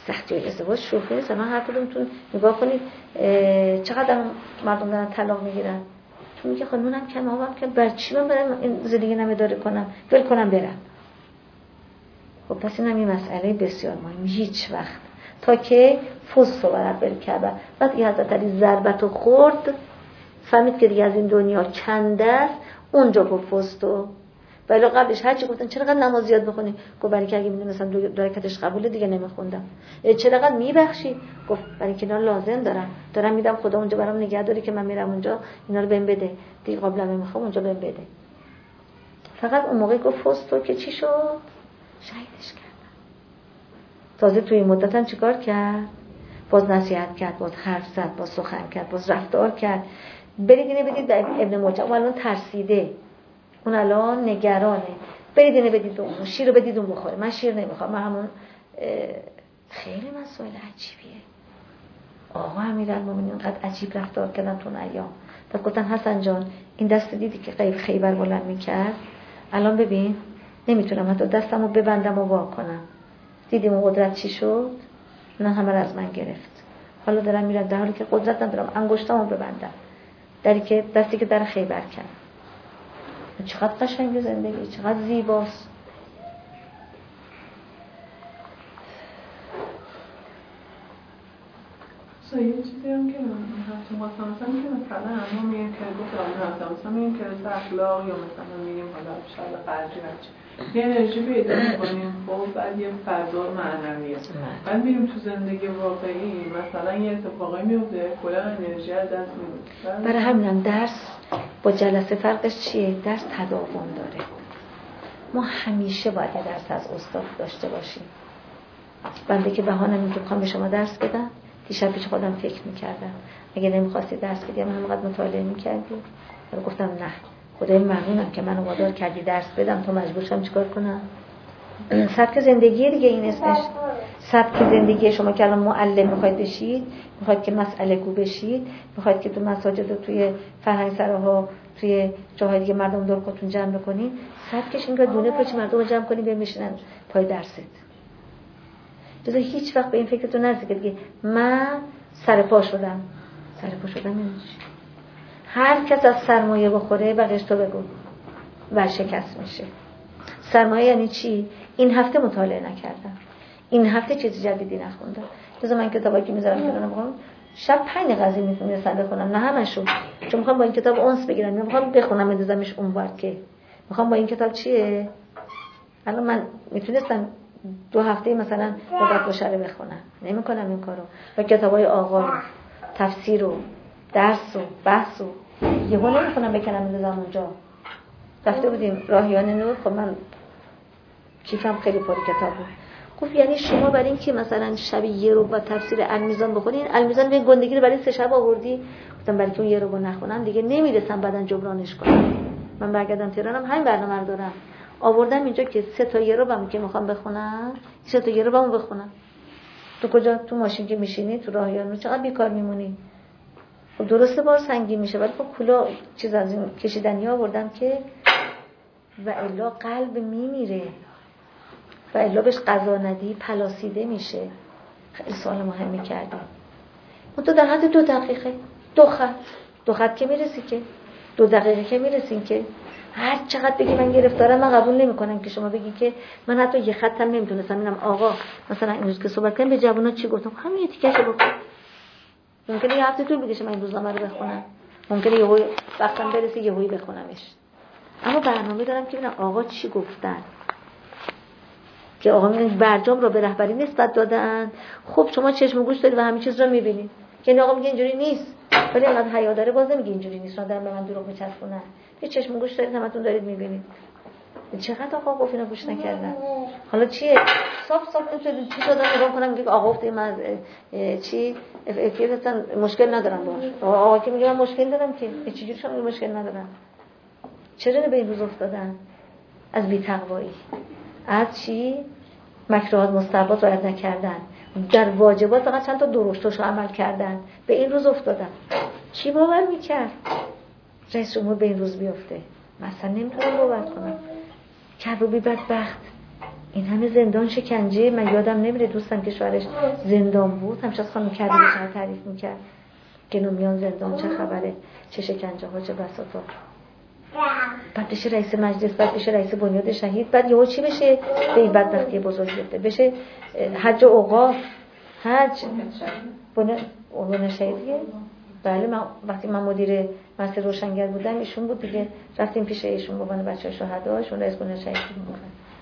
سختی ازدواج شوخی نیست. من هر کدومتون نگاه کنید چقدر مردم دارن طلاق میگیرن. تو میگه خانمونم کم آبم که بر چی من برم این زندگی نمیداره کنم، ول کنم برم. خب پس این هم یه مسئله بسیار مهمه. هیچ وقت تا که فوز صورت بر کعبه وقتی حضرت علی ضربتو خورد فهمید که دیگه از این دنیا چند است، اونجا گفت فوز تو. ولی قبلش هرچی گفتن چرا قد نماز زیاد بخونی؟ گفت برای که اگه میدونستم دو رکعتش قبوله دیگه نمیخوندم. چرا قد میبخشی؟ گفت برای که اینا لازم دارم میدم خدا اونجا برام نگه داره که من میرم اونجا اینا رو بهم بده دیگه قبلا میخوام اونجا بهم بده. فقط اون موقع گفت فوز تو که چی شد؟ شهیدش کردن. تازه توی این مدت هم چیکار کرد؟ باز نصیحت کرد، باز حرف زد، باز سخن کرد، باز رفتار کرد. برید اینه بدید به ابن ملجم. اون الان ترسیده، اون الان نگرانه. برید اینه بدید اون شیر رو بدید اون بخوره. من شیر نمیخوام، من همون خیلی مسائل عجیبیه. آقا امیرالمومنین اینقدر عجیب رفتار کردن تو اون ایام. بعد گفتن حسن جان این دست دیدی که خیبر بلند میکرد، الان ببین نمیتونم حتی دستمو ببندم و وا کنم. دیدیم اون قدرت چی شد؟ نه همه رو از من گرفت. حالا دارم میرم در حالی که قدرت ندارم انگشتامو ببندم. دستی که در خیبر کرد. چقدر قشنگ زندگی، چقدر زیباست. یه چیزی هم که من مثلا همه میگن که مثلا میگن که اخلاق یا مثلا میگیم حالا شاید قدری هرچی یه انرژی پیدا میکنیم خب بعد یه فضا معنویه بعد میریم تو زندگی واقعی مثلا یه اتفاقی میفته کلا انرژی از دست میره. برای همینم درس با جلسه فرقش چیه؟ درس تداوم داره. ما همیشه باید درس از استاد داشته باشیم. بنده که بهانه میگم میخوام به شما درس بدم، دیشب پیش خودم فکر میکردم اگه نمیخواستی درس بدی من همینقدر مطالعه میکردی. ولی گفتم نه، خدای ممنونم که منو وادار کردی درس بدم تا مجبور شم چیکار کنم. سبک زندگی دیگه این اسمش. سبک زندگی شما که الان معلم میخواید بشید، میخواید که مسئله گو بشید، میخواید که تو مساجد و توی فرهنگ سراها توی جاهای دیگه مردم دور خودتون جمع بکنید، سبکش اینه که دونه پاچ مردم رو جمع کنید بمیشنن پای درست. جزا هیچ وقت به این فکرتون نرسید که دیگه من سرپا شدم. سرپا شدم یعنی چی؟ هر کس از سرمایه بخوره بقیش تو بگو ورشکست میشه. سرمایه یعنی چی؟ این هفته مطالعه نکردم، این هفته چیز جدیدی نخوندم. جزا من کتابایی که میذارم کنم بخونم شب 5 دقیقه میرسم بخونم، نه همشو، چون میخوام با این کتاب اونس بگیرم، میخوام بخونم بندازمش اونور که میخوام با این کتاب چیه. الان من میتونستم 2 هفته مثلا مدت بشره بخونم، نمیکنم این کارو. با کتابای آقا تفسیر و درس و بحث و یهو نمیخونم بکنم بندازم اونجا. رفته بودیم راهیان نور، خب من کیفم خیلی پر کتاب بود. گفت یعنی شما برای این که مثلا شب یه رو با تفسیر المیزان بخونین، المیزان به گندگی رو برای 3 شب آوردی؟ گفتم برای که اون یه رو نخونم دیگه نمیرسم بعدن جبرانش کنم. من برگردم تهرانم همین برنامه رو دارم، آوردم اینجا که 3 تا یه رو بام که میخوام بخونم، 3 تا یه رو بامو بخونم. تو کجا؟ تو ماشین که میشینی تو راهیان چقدر بیکار میمونی. خب درسته بار سنگین میشه ولی خب کلا چیز از این کشیدنی آوردم که و الا قلب میمیره و الا بهش غذا ندی پلاسیده میشه. خیلی سوال مهمی کردی. تو در حد 2 دقیقه 2 خط که میرسی که 2 دقیقه که میرسین که هر چقدر بگی من گرفتارم من قبول نمیکنم که شما بگی که من حتی یه خطم نمیدونستم. اینم آقا مثلا این روز که صحبت کردم به جوونا چی گفتم، همین یه تیکه‌شو بخون. ممکنه یه هفته طول بکشه من این روزنامه رو بخونم، ممکنه یهو وقتم برسه یهویی بخونمش، اما برنامه دارم که ببینم آقا چی گفتن. که آقا میگن برجام رو به رهبری نسبت دادن. خب شما چشم و گوش دارید و همین چیز رو میبینید. یعنی آقا میگه اینجوری نیست، ولی انقدر حیا داره باز نمیگه اینجوری نیست، دارن به من دروغ میچسبونن. یه چشم و گوش دارید همتون دارید میبینید. چقدر آقا گفت اینا گوش نکردن. حالا چیه؟ صاف چی شده نگاه کنم میگه آقا گفت من چی اصلا مشکل ندارم باهاش. آقا که میگه من مشکل دارم که چجوری شما مشکل ندارم؟ چرا به این روز افتادن؟ از بی‌تقوایی، از چی؟ مکروهات مستحبات رعایت نکردن، در واجبات فقط چند تا درشتاشو عمل کردن، به این روز افتادن. کی باور میکرد رئیس جمهور به این روز بیفته؟ مثلا نمیتونم باور کنم. کروبی بدبخت این همه زندان شکنجه، من یادم نمیره دوستم که شوهرش زندان بود همیشه از خانم کریمی چقدر تعریف میکرد که نومیان زندان چه خبره، چه شکنجه ها، چه بساطا. بعد بشه رئیس مجلس، بعد بشه رئیس بنیاد شهید، بعد یهو چی بشه؟ به این بدبختی بزرگ بیفته، بشه حج اوقاف، حج بنیاد شهیدیه. بله، من وقتی من مدیر مرکز روشنگر بودم ایشون بود دیگه، رفتیم پیش ایشون بابا بچه‌ها شهدا، ایشون رئیس بنیاد شهید بود.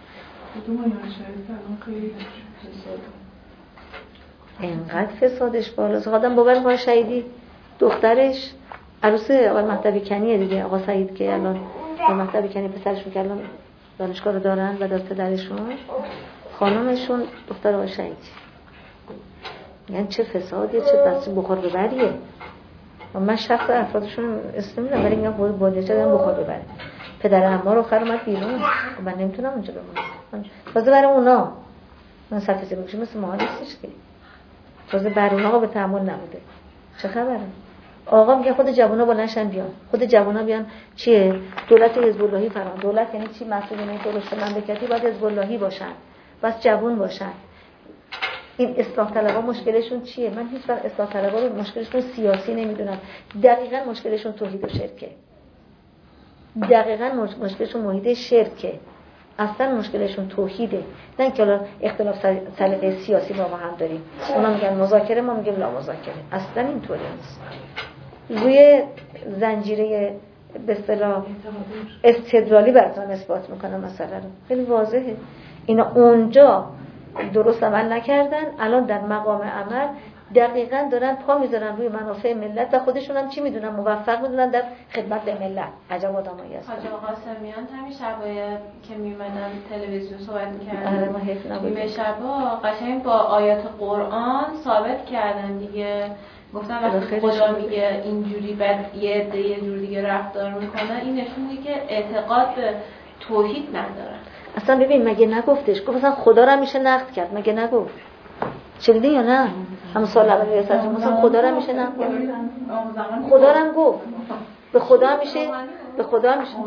اینقدر فسادش بالاست. آدم باور کنه شهیدی دخترش عروس آقای مهدوی کنیه دیگه، آقا سعید که الان آقای مهدوی کنی پسرشون که الان دانشگاه رو دارن و داد پدرشون، خانمشون دختر آقای شهیدی. یعنی چه فسادیه، چه دست بخار ببریه. و من شخص افرادشون اسم نمیدونم، ولی اینا بودجه دادن بخار ببره. پدر عمار آخر اومد بیرون، من نمیتونم اونجا بمونم. تازه برای اونا من صفحه بکشم مثل ما نیستش که، تازه برای اونا به تحمل نبوده. چه خبره؟ آقا میگه خود جوونا بلندشن بیان، خود جوونا بیان. چیه؟ دولت حزب اللهی فرمان. دولت یعنی چی؟ مسئولین درست مملکتی باید حزب اللهی باشن، بس جوون باشن. این اصلاح طلبها مشکلشون چیه؟ من هیچ وقت اصلاح طلبها رو مشکلشون سیاسی نمیدونم. دقیقاً مشکلشون توحید و شرکه. دقیقاً مشکلشون موحد شرکه. اصلا مشکلشون توحیده. نه اینکه اختلاف سلیقه سیاسی با هم داریم. اونا میگن مذاکره، ما میگیم لا مذاکره. اصلا اینطوری نیست. روی زنجیره به اصطلاح استدلالی براتون اثبات میکنم مسئله رو. خیلی واضحه. اینا اونجا درست عمل نکردن، الان در مقام عمل دقیقاً دارن پا میذارن روی منافع ملت و خودشون هم چی میدونن؟ موفق میدونن در خدمت به ملت. عجب آدمایی هستن. حاج آقا قاسمیان همین شبای که میمدن تلویزیون صحبت میکردن، ما حیف نبود. نیمه شبا قشنگ با آیات قرآن ثابت کردن دیگه. گفتن وقتی خدا میگه اینجوری بعد یه عده یه جور دیگه رفتار میکنن، این نشون میده که اعتقاد به توحید ندارن. اصلا ببین مگه نگفتش؟ گفت مثلا خدا رو میشه نقد کرد، مگه نگفت؟ شنیدی یا نه؟ هم سال اول ریاست مثلا خدا رو میشه نقد کرد. خدا رو هم گفت. به خدا هم میشه، به خدا هم میشه.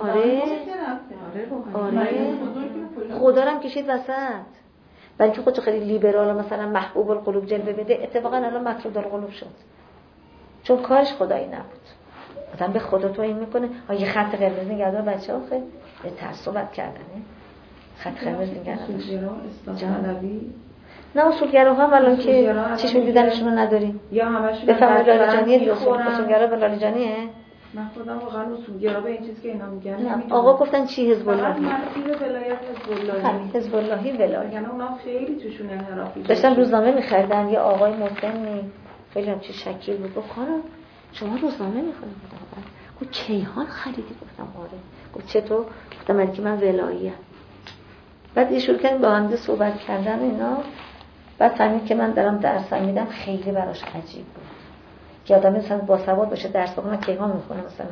آره خدا رو هم کشید وسط. برای که خودش خیلی لیبرال مثلا محبوب القلوب جلوه بده، اتفاقا الان مطرود القلوب شد. چون کارش خدایی نبود. مثلا به خدا تو این میکنه یه خط قرمز نگهدار بچه‌ها خیلی تعصبت کردنه. خط قرمز نگهدار نه اصولگراها هم الان که چشم دیدنشون رو نداریم. یا همشون بفهمه لالیجانیه دیگه. اصولگرا به لالیجانیه. من خودم واقعا اصولگرا به این چیز که اینا میگن آقا گفتن چی حزب الله؟ من مسیر ولایت حزب الله. حزب اللهی ولایت. یعنی اونا خیلی توشون انحرافی داشتن روزنامه می‌خریدن. یه آقای مسنی خیلی هم چه شکیل بود. گفت خانم شما روزنامه می‌خونید؟ گفت کیهان خریدی؟ گفتم آره. گفت چطور؟ گفتم من ولایی‌ام. بعد یه شروع کردیم با هم صحبت کردن اینا. بعد فهمید که من دارم درس میدم. خیلی براش عجیب بود که آدم مثلا با سواد باشه درس بخونه. کیهان میخونه مثلا.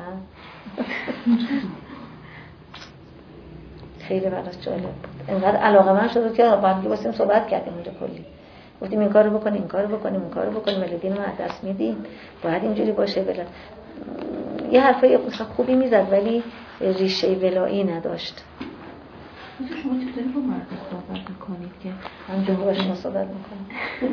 خیلی براش جالب بود. اینقدر علاقه‌مند شد که با هم واسیم صحبت کردیم اونجا کلی. گفتیم این کارو بکنیم، این کارو بکنیم، این کارو بکنیم، ولی دین ما درس میدیم باید اینجوری باشه. بلا یه حرفای مثلا خوبی میزد ولی ریشه ولایی نداشت. شما چطوری با مرد صحبت میکنید که همجا با شما صحبت میکنم؟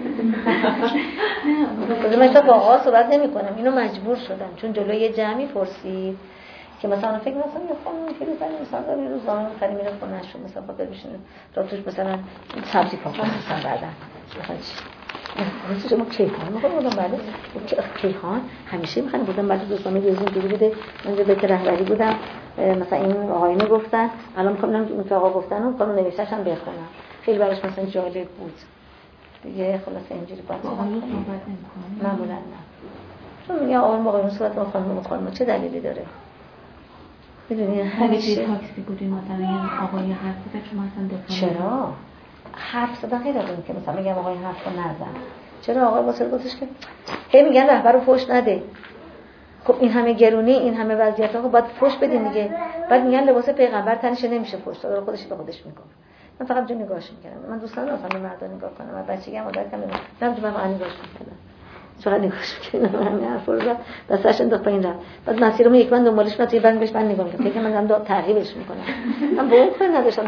نه من تا با آقا صحبت نمی کنم. اینو مجبور شدم چون جلوی یه جمعی پرسید که مثلا فکر مثلا یه خانم که روزن مثلا داری روزنامه می‌خری میره خونه‌شون مثلا خاطر بشینه تا توش مثلا سبزی پاک کنه مثلا بعدا مثلا چی شما کیهان می‌خوام بله کیهان همیشه می‌خوام بودم بعد روزنامه روزی دیگه بوده من به رهبری بودم مثلا این آقایونو گفتن الان می‌خوام اون که آقا گفتن اون کانون نوشتهشم بخونم. خیلی براش مثلا جالب بود دیگه. خلاص اینجوری باید صحبت نمی‌کنم معمولا نه چون میگه آقایون با آقایون صحبت می‌کنن چه دلیلی داره؟ میدونی همیشه تاکسی بودین مثلا یه آقای حرف زد شما اصلا دفاع چرا حرف زدن غیر از اون که مثلا میگم آقای حرف رو نزن. چرا آقای واسه گفتش که هی میگن رهبر رو فحش نده. خب این همه گرونی این همه وضعیت‌ها باید فحش بدین دیگه. بعد میگن لباس پیغمبر تنش نمیشه فحش داد خودش به خودش میکنه. من فقط جو نگاهش میکردم. من دوست ندارم به مردا نگاه کنم. من بچگی هم عادت کردم. من جو من نگاهش میکردم. فقط نگاهش می‌کردم همین حرفا رو و سرش انداخت پایین رفت. بعد مسیرم یک من دنبالش میاد، بعد بهش من نگاه می‌کردم، فکر من دارم تعقیبش می‌کنم. من با اون کار نداشتم،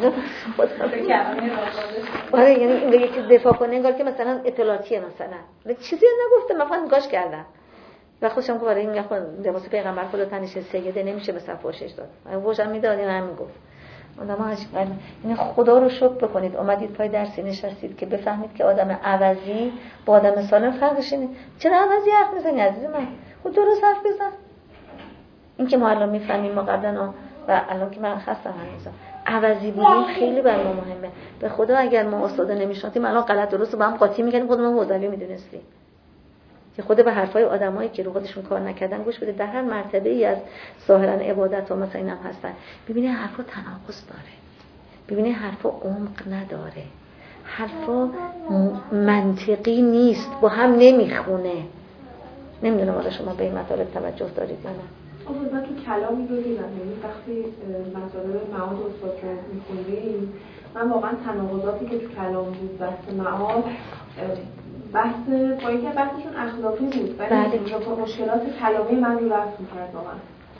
آره یعنی این یکی دفاع کنه انگار که مثلا اطلاعاتیه مثلا. چیزی نگفتم، من فقط نگاهش کردم. و خوشم که برای این میگم لباس پیغمبر خدا تنش سیده نمیشه به صف پوشش داد. من وجم میداد این همین گفت. آدم‌ها عجیبه. این خدا رو شکر بکنید اومدید پای درسی نشستید که بفهمید که آدم عوضی با آدم سالم فرقش اینه. چرا عوضی حرف میزنی عزیز من؟ خود درست حرف بزن. این که ما الان میفهمیم ما قبلا و الان که من خستم هنوز عوضی بودیم خیلی برای ما مهمه. به خدا اگر ما استاد نمیشناسیم الان غلط درست رو با هم قاطی می‌کنیم، خودمون حوزوی میدونستیم. که خود به حرفای آدمایی که رو خودشون کار نکردن گوش بده، در هر مرتبه‌ای از ظاهرا عبادت ها مثلا اینم هستن، ببینید حرفا تناقض داره، ببینید حرفا عمق نداره، حرفا منطقی نیست، با هم نمیخونه. نمیدونم حالا شما به این مطالب توجه دارید یا نه؟ من تو کلامی رو دیدم، یعنی وقتی مطالب معاد استاد رو میخوندیم من واقعا تناقضاتی که تو کلام بود بحث معاد بحث با اینکه بحثشون اخلاقی بود ولی مشکلات کلامی من رو رفت می‌کرد واقعا.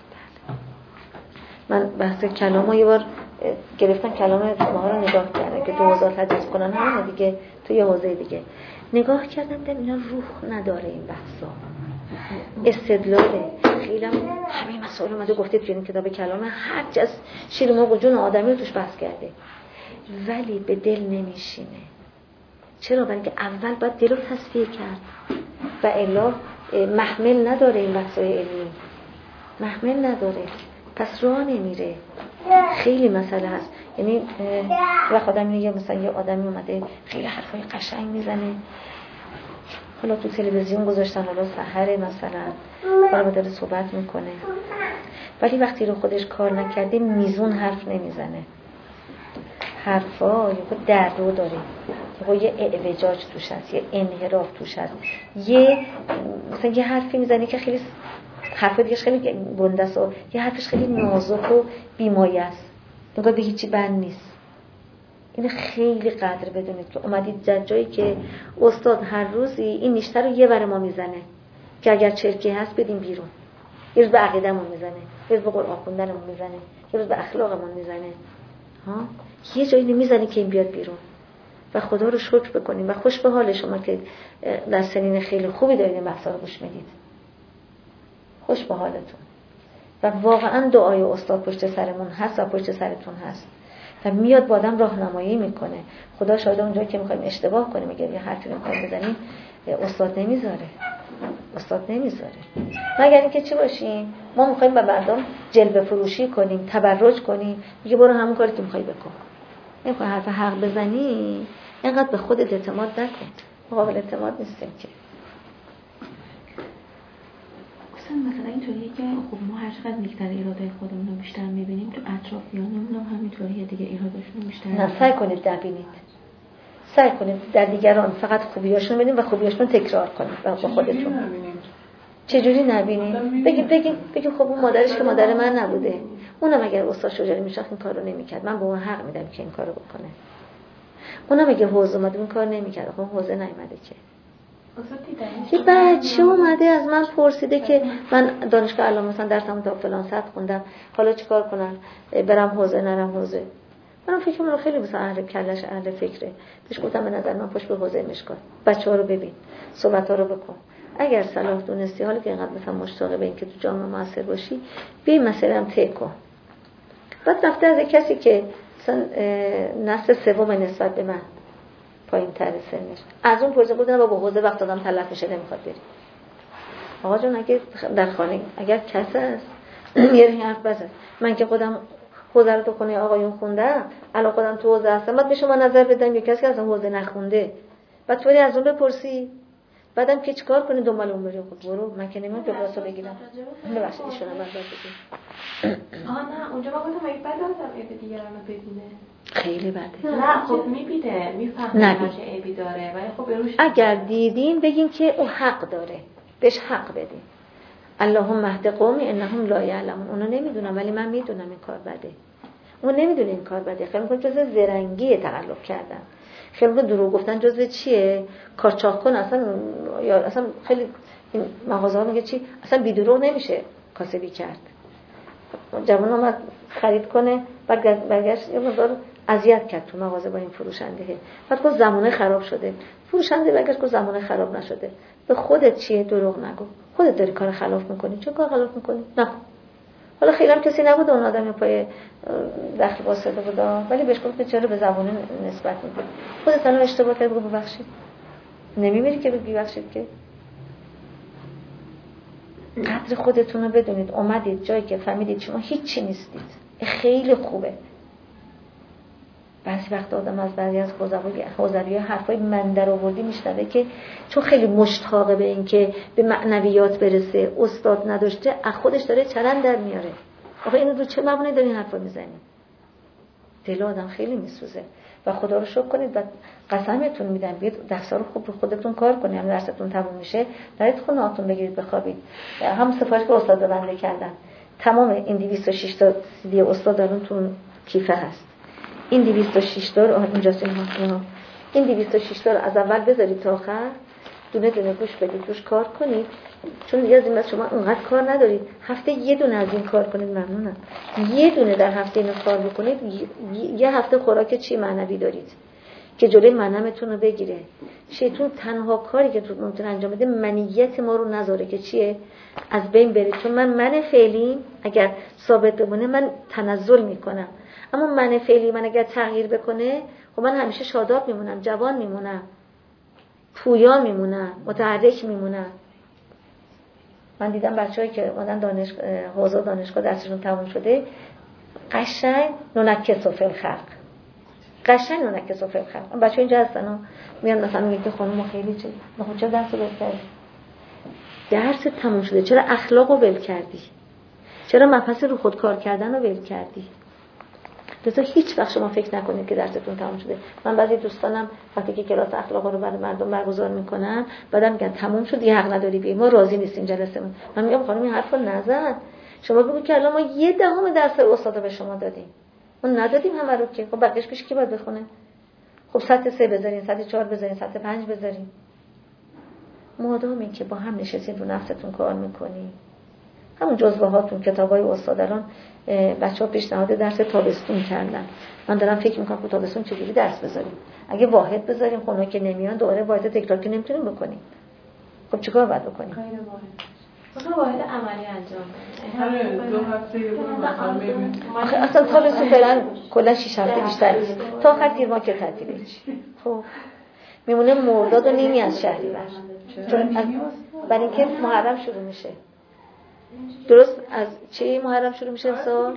من بحث کلامو یه بار گرفتن کلام ما رو نگاه کردن که 2000 حدیث کنن همین دیگه تو یه حوزه دیگه نگاه کردم دیدم اینا روح نداره این بحثا، استدلاله. خیلی همین مسائل اومده گفته تو این کتاب کلام هر چیز شیر مرغ و جون آدمی رو توش بحث کرده ولی به دل نمیشینه. چرا؟ برای که اول باید دل رو تصفیه کرد و الا محمل نداره این بحثای علمی، محمل نداره، پس راه نمیره. خیلی مسئله هست. یعنی وقت آدم میگه مثلا یه آدمی اومده خیلی حرفای قشنگ میزنه، حالا تو تلویزیون گذاشتن، حالا سحر مثلا حالا داره صحبت میکنه ولی وقتی رو خودش کار نکرده میزون حرف نمیزنه، حرفا یه درد رو داره، یه اعوجاج توش هست، یه انحراف توش هست، مثلا یه حرفی میزنه که خیلی حرف دیگه خیلی گنده است و یه حرفش خیلی نازک و بی‌مایه است، نگاه به هیچی بند نیست. این خیلی قدر بدونید که اومدید در جایی که استاد هر روزی این نیشتر رو یه بر ما میزنه که اگر چرکی هست بدیم بیرون، یه روز به عقیدمون میزنه، یه روز به قرآن خوندنمون میزنه، یه روز به اخلاقمون میزنه، یه جایی نمیزنه که این بیاد بیرون. و خدا رو شکر بکنیم و خوش به حال شما که در سنین خیلی خوبی دارید این بحثا رو گوش میدید، خوش به حالتون. و واقعا دعای استاد پشت سرمون هست و پشت سرتون هست و میاد با آدم راهنمایی میکنه. خدا شاید اونجایی که میخوایم اشتباه کنیم اگر یه حرفی رو میخوایم بزنیم استاد نمیذاره، استاد نمیذاره. مگر اینکه چی باشیم ما میخوایم به مردم جلوه فروشی کنیم، تبرج کنیم، میگه برو همون کاری که میخوای بکن. نمیخوای حرف حق بزنی اینقدر به خودت اعتماد نکن، قابل اعتماد نیستیم که. مثلا اینطوریه که خب ما هر چقدر بیشتر اراده خودمون رو بیشتر میبینیم تو اطرافیانمون هم همینطوریه دیگه، ارادهشون رو بیشتر نه سعی کنید نبینید، سعی کنید در دیگران فقط خوبیاشون ببینید و خوبیاشون تکرار کنید با خودتون. چجوری نبینید؟ بگید خب اون مادرش که مادر من نبوده، اونم اگر استاد شجاعی میشاخت این کارو نمیکرد، من به اون حق میدم که این کارو بکنه. اونم اگه حوزه اومده اون کار نمیکرد، خب حوزه نیومده که. یه بچه اومده از من پرسیده که من دانشگاه علامه مثلا درسمو تا فلان سطح خوندم، حالا چیکار کنم؟ برم حوزه نرم حوزه؟ من فکر کنم خیلی مثلا اهل کلش اهل فکره. بهش گفتم به نظر من پشت به حوزه مشکات، بچه‌ها رو ببین، صحبت‌ها رو بکن. اگر صلاح دونستی حالا که اینقدر مثلا مشتاق به این که تو جامعه موثر باشی، بیا مثلا هم طی کن. بعد رفته از کسی که مثلا نسل سوم نسبت به من پایین تر سنش، از اون پرسه بودن با حوزه وقت آدم تلف میشه نمیخواد بری. آقا جون اگه در خانه اگر کسی هست یه حرف بزن، من که خودم حوزه رو تو خونه آقایون خوندم، الان خودم تو حوزه هستم، بعد به شما نظر بدم یه کسی که اصلا حوزه نخونده، بعد توری از اون بپرسی، بعدم که چیکار کنی دنبال اون بری؟ خب برو، من که نمیام جلوتو بگیرم. ببخشید ایشون بعد بگید. نه اونجا ما گفتم اگه بعد آدم عیب دیگران رو ببینه خیلی بده. نه خب میبینه، میفهمه چه عیبی داره، ولی خب بروش اگر دیدین بگین که او حق داره، بهش حق بدین. اللهم اهد قومی انهم لا یعلمون، اونا نمیدونن ولی من میدونم این کار بده. ما نمیدونیم این کار بده. خیلی میگن جزء زرنگی تقلب کردن. خیلی میگن دروغ گفتن جزء چیه؟ کارچاق کن اصلا، یا اصلا خیلی این مغازه‌ها میگه چی؟ اصلا بی دروغ نمیشه کاسبی کرد. جوان اومد خرید کنه، برگشت یه مقدار اذیت کرد تو مغازه با این فروشنده. بعد گفت زمانه خراب شده. فروشنده برگشت گفت زمانه خراب نشده. به خودت چیه؟ دروغ نگو. خودت داری کار خلاف میکنی. چه کار خلاف میکنی؟ نه. حالا خیلی هم کسی نبود اون آدم پای دخل واسطه بود، ولی بهش گفت چرا به زبانه نسبت میدی؟ خودت الان اشتباه کردی، بگو ببخشید. نمیمیری که بگی ببخشید که. قدر خودتون رو بدونید. اومدید جایی که فهمیدید شما هیچی نیستید، خیلی خوبه. بعضی وقت آدم از بعضی از حوزوی حرفای من در آوردی میشنوه که چون خیلی مشتاقه به این که به معنویات برسه، استاد نداشته، از خودش داره چرند در میاره. آخه اینو رو چه مبنی داری این حرفا میزنی؟ دل آدم خیلی میسوزه. و خدا رو شکر کنید و قسمتون میدم بیاید درس‌ها رو خوب رو خودتون کار کنید. هم درستون تموم میشه برید خونه‌هاتون بگیرید بخوابید. هم سفارش که استاد بنده کردن، تمام این 206 تا CD استاد دارون تو کیفه هست. این 206 تا رو اینجاست، این 206 تا رو از اول بذارید تا آخر، دونه دونه گوش بدید، روش کار کنید. چون دیگه از این بعد شما اونقدر کار ندارید، هفته یه دونه از این کار کنید ممنونم. یه دونه در هفته اینو کار بکنید، یه هفته خوراک چی معنوی دارید که جلوی منمتون رو بگیره. شیطان تنها کاری که تو ممکن انجام بده منیت ما رو نذاره که چیه؟ از بین بره. چون من فعلی اگر ثابت بمونه من تنزل میکنم، اما من فعلی من اگر تغییر بکنه خب من همیشه شاداب میمونم، جوان میمونم، پویا میمونم، متحرک میمونم. من دیدم بچه‌هایی که اومدن حوزه دانشگاه درسشون تموم شده، قشنگ نونکسو فی الخلق، قشنگ نونکسو فی الخلق. اون بچه‌ها اینجا هستن و میان مثلا میگن که خانم خیلی چه درس رو ول کردی؟ درس تموم شده، چرا اخلاق رو ول کردی؟ چرا مبحث رو خود کار کردن رو ول کردی؟ لذا هیچ وقت شما فکر نکنید که درستون تمام شده. من بعضی دوستانم وقتی که کلاس اخلاق رو برای مردم برگزار میکنن بعدم میگن تموم شد، یه حق نداری بیای، ما راضی نیستیم جلسمون. من میگم خانم این حرفو نزن، شما بگو که الان ما 1/10 درس استاد به شما دادیم، ما ندادیم همه رو که. خب بقیه‌اش پیش کی باید بخونه؟ خب سطح 3 بذارین، سطح 4 بذارین، سطح 5 بذارین. مادامی که با هم نشستین رو نفستون کار میکنی، همون جزوه هاتون کتابای استاد الان بچه‌ها پیشنهاد درس تابستون کردن. من دارم فکر میکنم که تابستون چجوری درس بذاریم. اگه واحد بذاریم خونه که نمیان دوباره واحد تکرار که نمیتونیم بکنیم. خب چیکار باید بکنیم؟ غیر واحد. واحد عملی انجام بدیم. 2 هفته یه بار مثلا ببینیم. اصلا تابستون فعلا کلا 6 هفته بیشتر نیست. تا آخر تیر ماه که تعطیله. خب میمونه مرداد و نیمی از شهریور. چون برای اینکه محرم شروع میشه. درست از چه محرم شروع میشه سال؟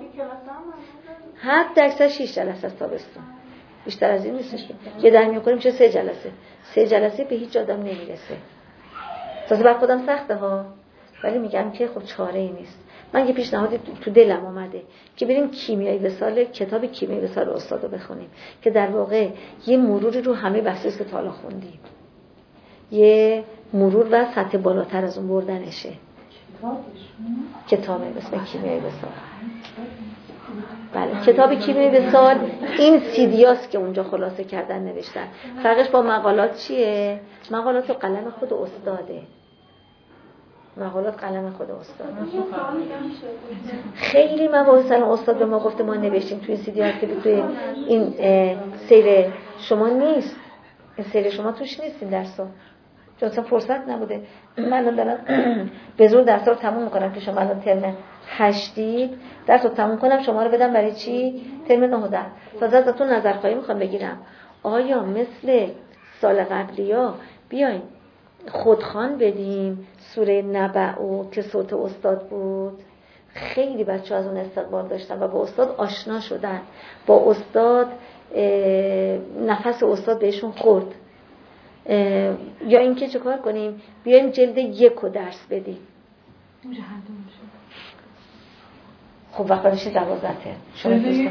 حد اکثر 6 جلسه است تابستون، بیشتر از این نیستش. یه در میکنیم میشه 3 جلسه. 3 جلسه به هیچ آدم نمیرسه. تازه بر خودم سخته ها، ولی میگم که خب چاره ای نیست. من یه پیشنهادی تو دلم اومده که بریم کیمیای وصال، کتاب کیمیای وصال استادو بخونیم که در واقع یه مروری رو همه بحثی که تا حالا خوندیم، یه مرور و سطح بالاتر از اون بردنشه. کتاب اسم کیمیای وصال. بله کتاب کیمیای وصال این سیدیاست که اونجا خلاصه کردن نوشتن. فرقش با مقالات چیه؟ مقالات قلم خود استاده. مقالات قلم خود استاد. خیلی مباحث استاد به ما گفته ما نوشتیم توی سیدی ها که توی این سیر شما نیست. این سیر شما توش نیست این درس‌ها. چون اصلا فرصت نبوده. من دارم به زور درس رو تموم میکنم که شما الان ترم 8 درس رو تموم کنم، شما رو بدم برای چی؟ ترم 9 و 10. تازه ازتون نظرخواهی میخوام بگیرم. آیا مثل سال قبلی ها بیاین خودخوان بدیم سوره نبع که صوت استاد بود؟ خیلی بچه‌ها از اون استقبال داشتن و با استاد آشنا شدن، با استاد نفس استاد بهشون خورد. یا اینکه چه کار کنیم بیایم جلد 1 رو درس بدیم. خب وقتش 12 شما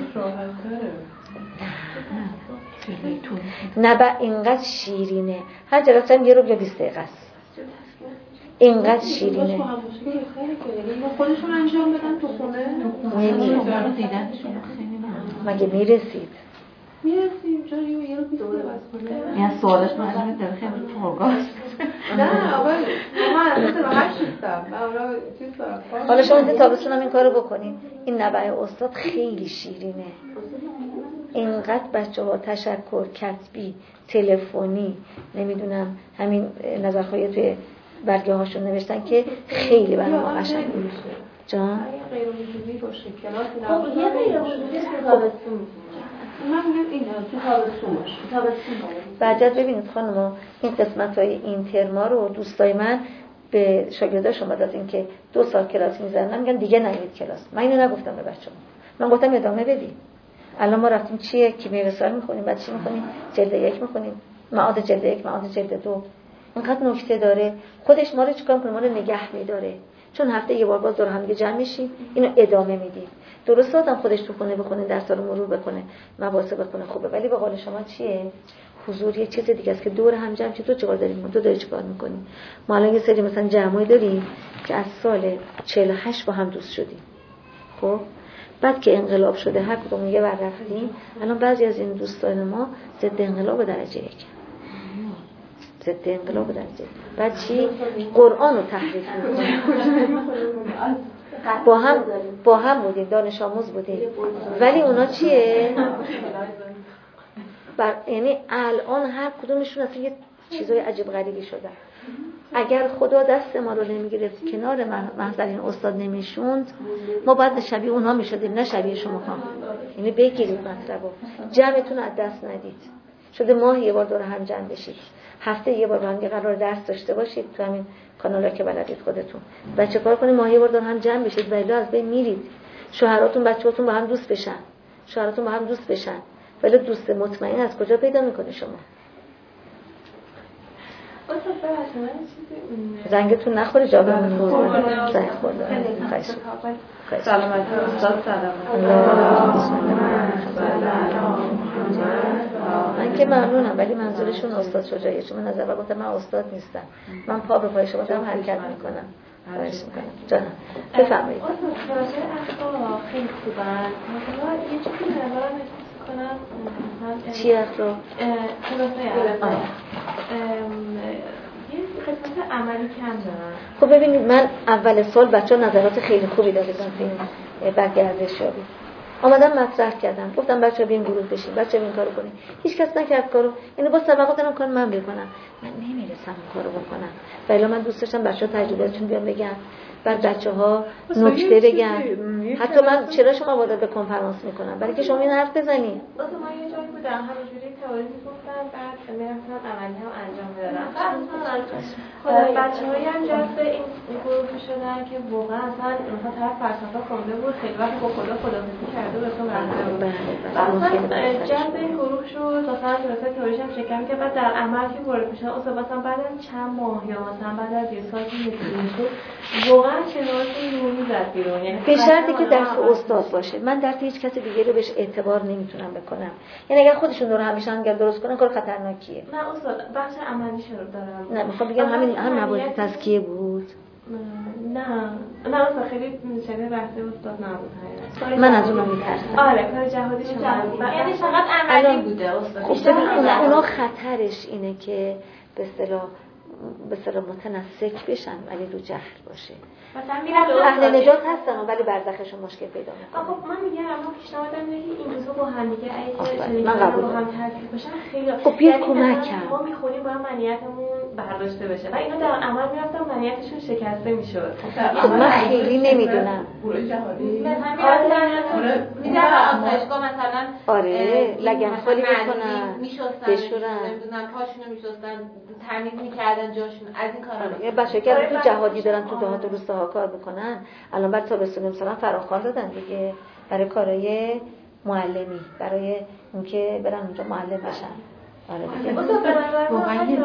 نبع اینقدر شیرینه، هر جلسه هم 1 رو یا 20 دقیقه است. اینقدر شیرینه. خودشون انجام بدن تو خونه؟ نمیدونم دیدن مگه میرسید؟ میرسیم جایی یه رو دوباره بس کنه. یعنی سوالش معلومه داره خیلی پرگاست. نه اول من مثلا 8 نیستم. من اونا چیز دارم. حالا شما این تابستون هم این کارو بکنین. این نبع استاد خیلی شیرینه. اینقدر بچه‌ها تشکر کتبی، تلفنی، نمیدونم همین نظرخواهی توی برگه هاشون نوشتن که خیلی برای ما قشنگ میشه. جان؟ غیر حضوری باشه کلاس خب یه غیر حضوری تابستون من میگم این تو تابستون باشه. تابستون بعد ببینید خانم این قسمت‌های این ترما رو دوستای من به شاگرداشون بعد از اینکه 2 سال کلاس می‌ذارن میگن دیگه نرید کلاس. من اینو نگفتم به بچه‌ها. من گفتم ادامه بدید. الان ما رفتیم چیه کیمیا رسال می‌خونیم بعد چی می‌خونیم؟ جلد 1 می‌خونیم. معاد جلد 1 معاد جلد 2. اینقدر نکته داره. خودش ما رو چیکار کنه؟ ما رو نگه می‌داره. چون هفته یه بار باز دور هم دیگه جمع میشیم اینو ادامه میدیم. درست آدم خودش تو خونه بخونه درس رو مرور بکنه مباحث بکنه خوبه، ولی به قول شما چیه حضور یه چیز دیگه است که دور هم جمع چی تو چیکار داریم تو داری چیکار میکنی. ما الان یه سری مثلا جمعی داریم که از سال 48 با هم دوست شدیم. خب بعد که انقلاب شده هر کدوم یه ور رفتیم الان بعضی از این دوستان ما ضد انقلاب درجه 1 ضد انقلاب درجه بعد چی قرآن رو تحریف میکنه. با هم بودیم دانش آموز بودیم ولی اونا چیه یعنی الان هر کدومشون اصلا یه چیزای عجیب غریبی شدن. اگر خدا دست ما رو نمیگرفت کنار محضر این استاد نمیشوند ما باید شبیه اونها میشدیم نه شبیه شما ها. یعنی بگیرید مطلبو جمعتون از دست ندید. شده ماه یه بار دور هم جمع بشید هفته یه بار با هم قرار درس داشته باشید تو همین کانالا که بلدید خودتون بچه کار کنید ماه یه بار دور هم جمع بشید ولی از بین میرید. شوهراتون بچه‌هاتون با هم دوست بشن ولی دوست مطمئن از کجا پیدا میکنه شما؟ زنگتون نخوره جا بمونه. زنگ خورده. سلامتی استاد سلامتی. من که ممنونم ولی منظورشون استاد شجاعیه. چون من از اول گفتم من استاد نیستم. من پا به پای شما دارم حرکت میکنم. خواهش میکنم. جانم. بفرمایید. استاد اخلاق خیلی خوبن. مثلا یه چیزی نظرم کنم چی اخلاق؟ یه قسمت عملی کم دارن. خب ببینید من اول سال بچه‌ها نظرات خیلی خوبی دادن تو این برگردشیابی. آمدم مطرح کردم گفتم بچه‌ها بیاین گروه بشین بچه‌ها این کارو کنین. هیچ کس نکرد کارو. یعنی با سبقات دارم کار من بکنم. من نمیرسم این کارو بکنم. ولی من دوست داشتم بچه‌ها تجربهشون بیان بگن. بعد بچه‌ها نکته بگن. حتی من چرا شما وارد به کنفرانس میکنم؟ برای که شما این حرف بزنید. واسه ما یه جایی بودم همینجوری تئوری میگفتن بعد میرفتم عملی هم انجام میدادم. خب بچه‌هایی هم جذب این گروه شدن که واقعا اصلا طرف فلسفه خونده بود خیلی وقت با خدافظی کرده به تو رفته بود. مثلا جذب این گروه شد مثلا درسته تئوریش هم شکم که بعد در عمل که وارد میشن اصلا مثلا بعد از چند ماه یا مثلا بعد از یه سال که میشد واقعا شناسی نوری زد بیرون. یعنی به شرطی که درس استاد باشه. من درس هیچ کسی دیگه رو بهش اعتبار نمیتونم بکنم. یعنی اگر خودشون دور همیشه هم درست کنن کار خطرناکیه. نه استاد بخش عملی شروع دارم. نه میخوام بگم همین هم مباحث تزکیه بود. نه استاد خیلی شبیه بحث استاد نبود. من از اون میترسم. آره کار جهادی شما یعنی فقط عملی بوده استاد. خب اونا خطرش اینه که به اصطلاح متنسک بشن ولی رو جهل باشه. مثلا میرن اهل نجات هستن ولی برزخشون مشکل پیدا میکنه. خب من میگم اما پیشنهادم اینه که این روزا با هم دیگه من قبول با هم ترکیب باشن خیلی خب بیا کمک کنم. ما میخونیم باید منیتمون برداشته بشه و اینا در عمل میرفتن منیتشون شکسته میشد. من خیلی نمیدونم. گروه جهادی میذارن آسایشگاه مثلا آره لگن خالی میکنن میشستن بشورن نمیدونم پاشونو میشستن تمیز میکردن جاشون از این کارا. یه بچه‌ها که تو جهادی دارن تو دهات و روستاها کار بکنن الان بعد تابستون مثلا فراخوان دادن دیگه برای کارهای معلمی برای اینکه برن اونجا معلم بشن. آره دیگه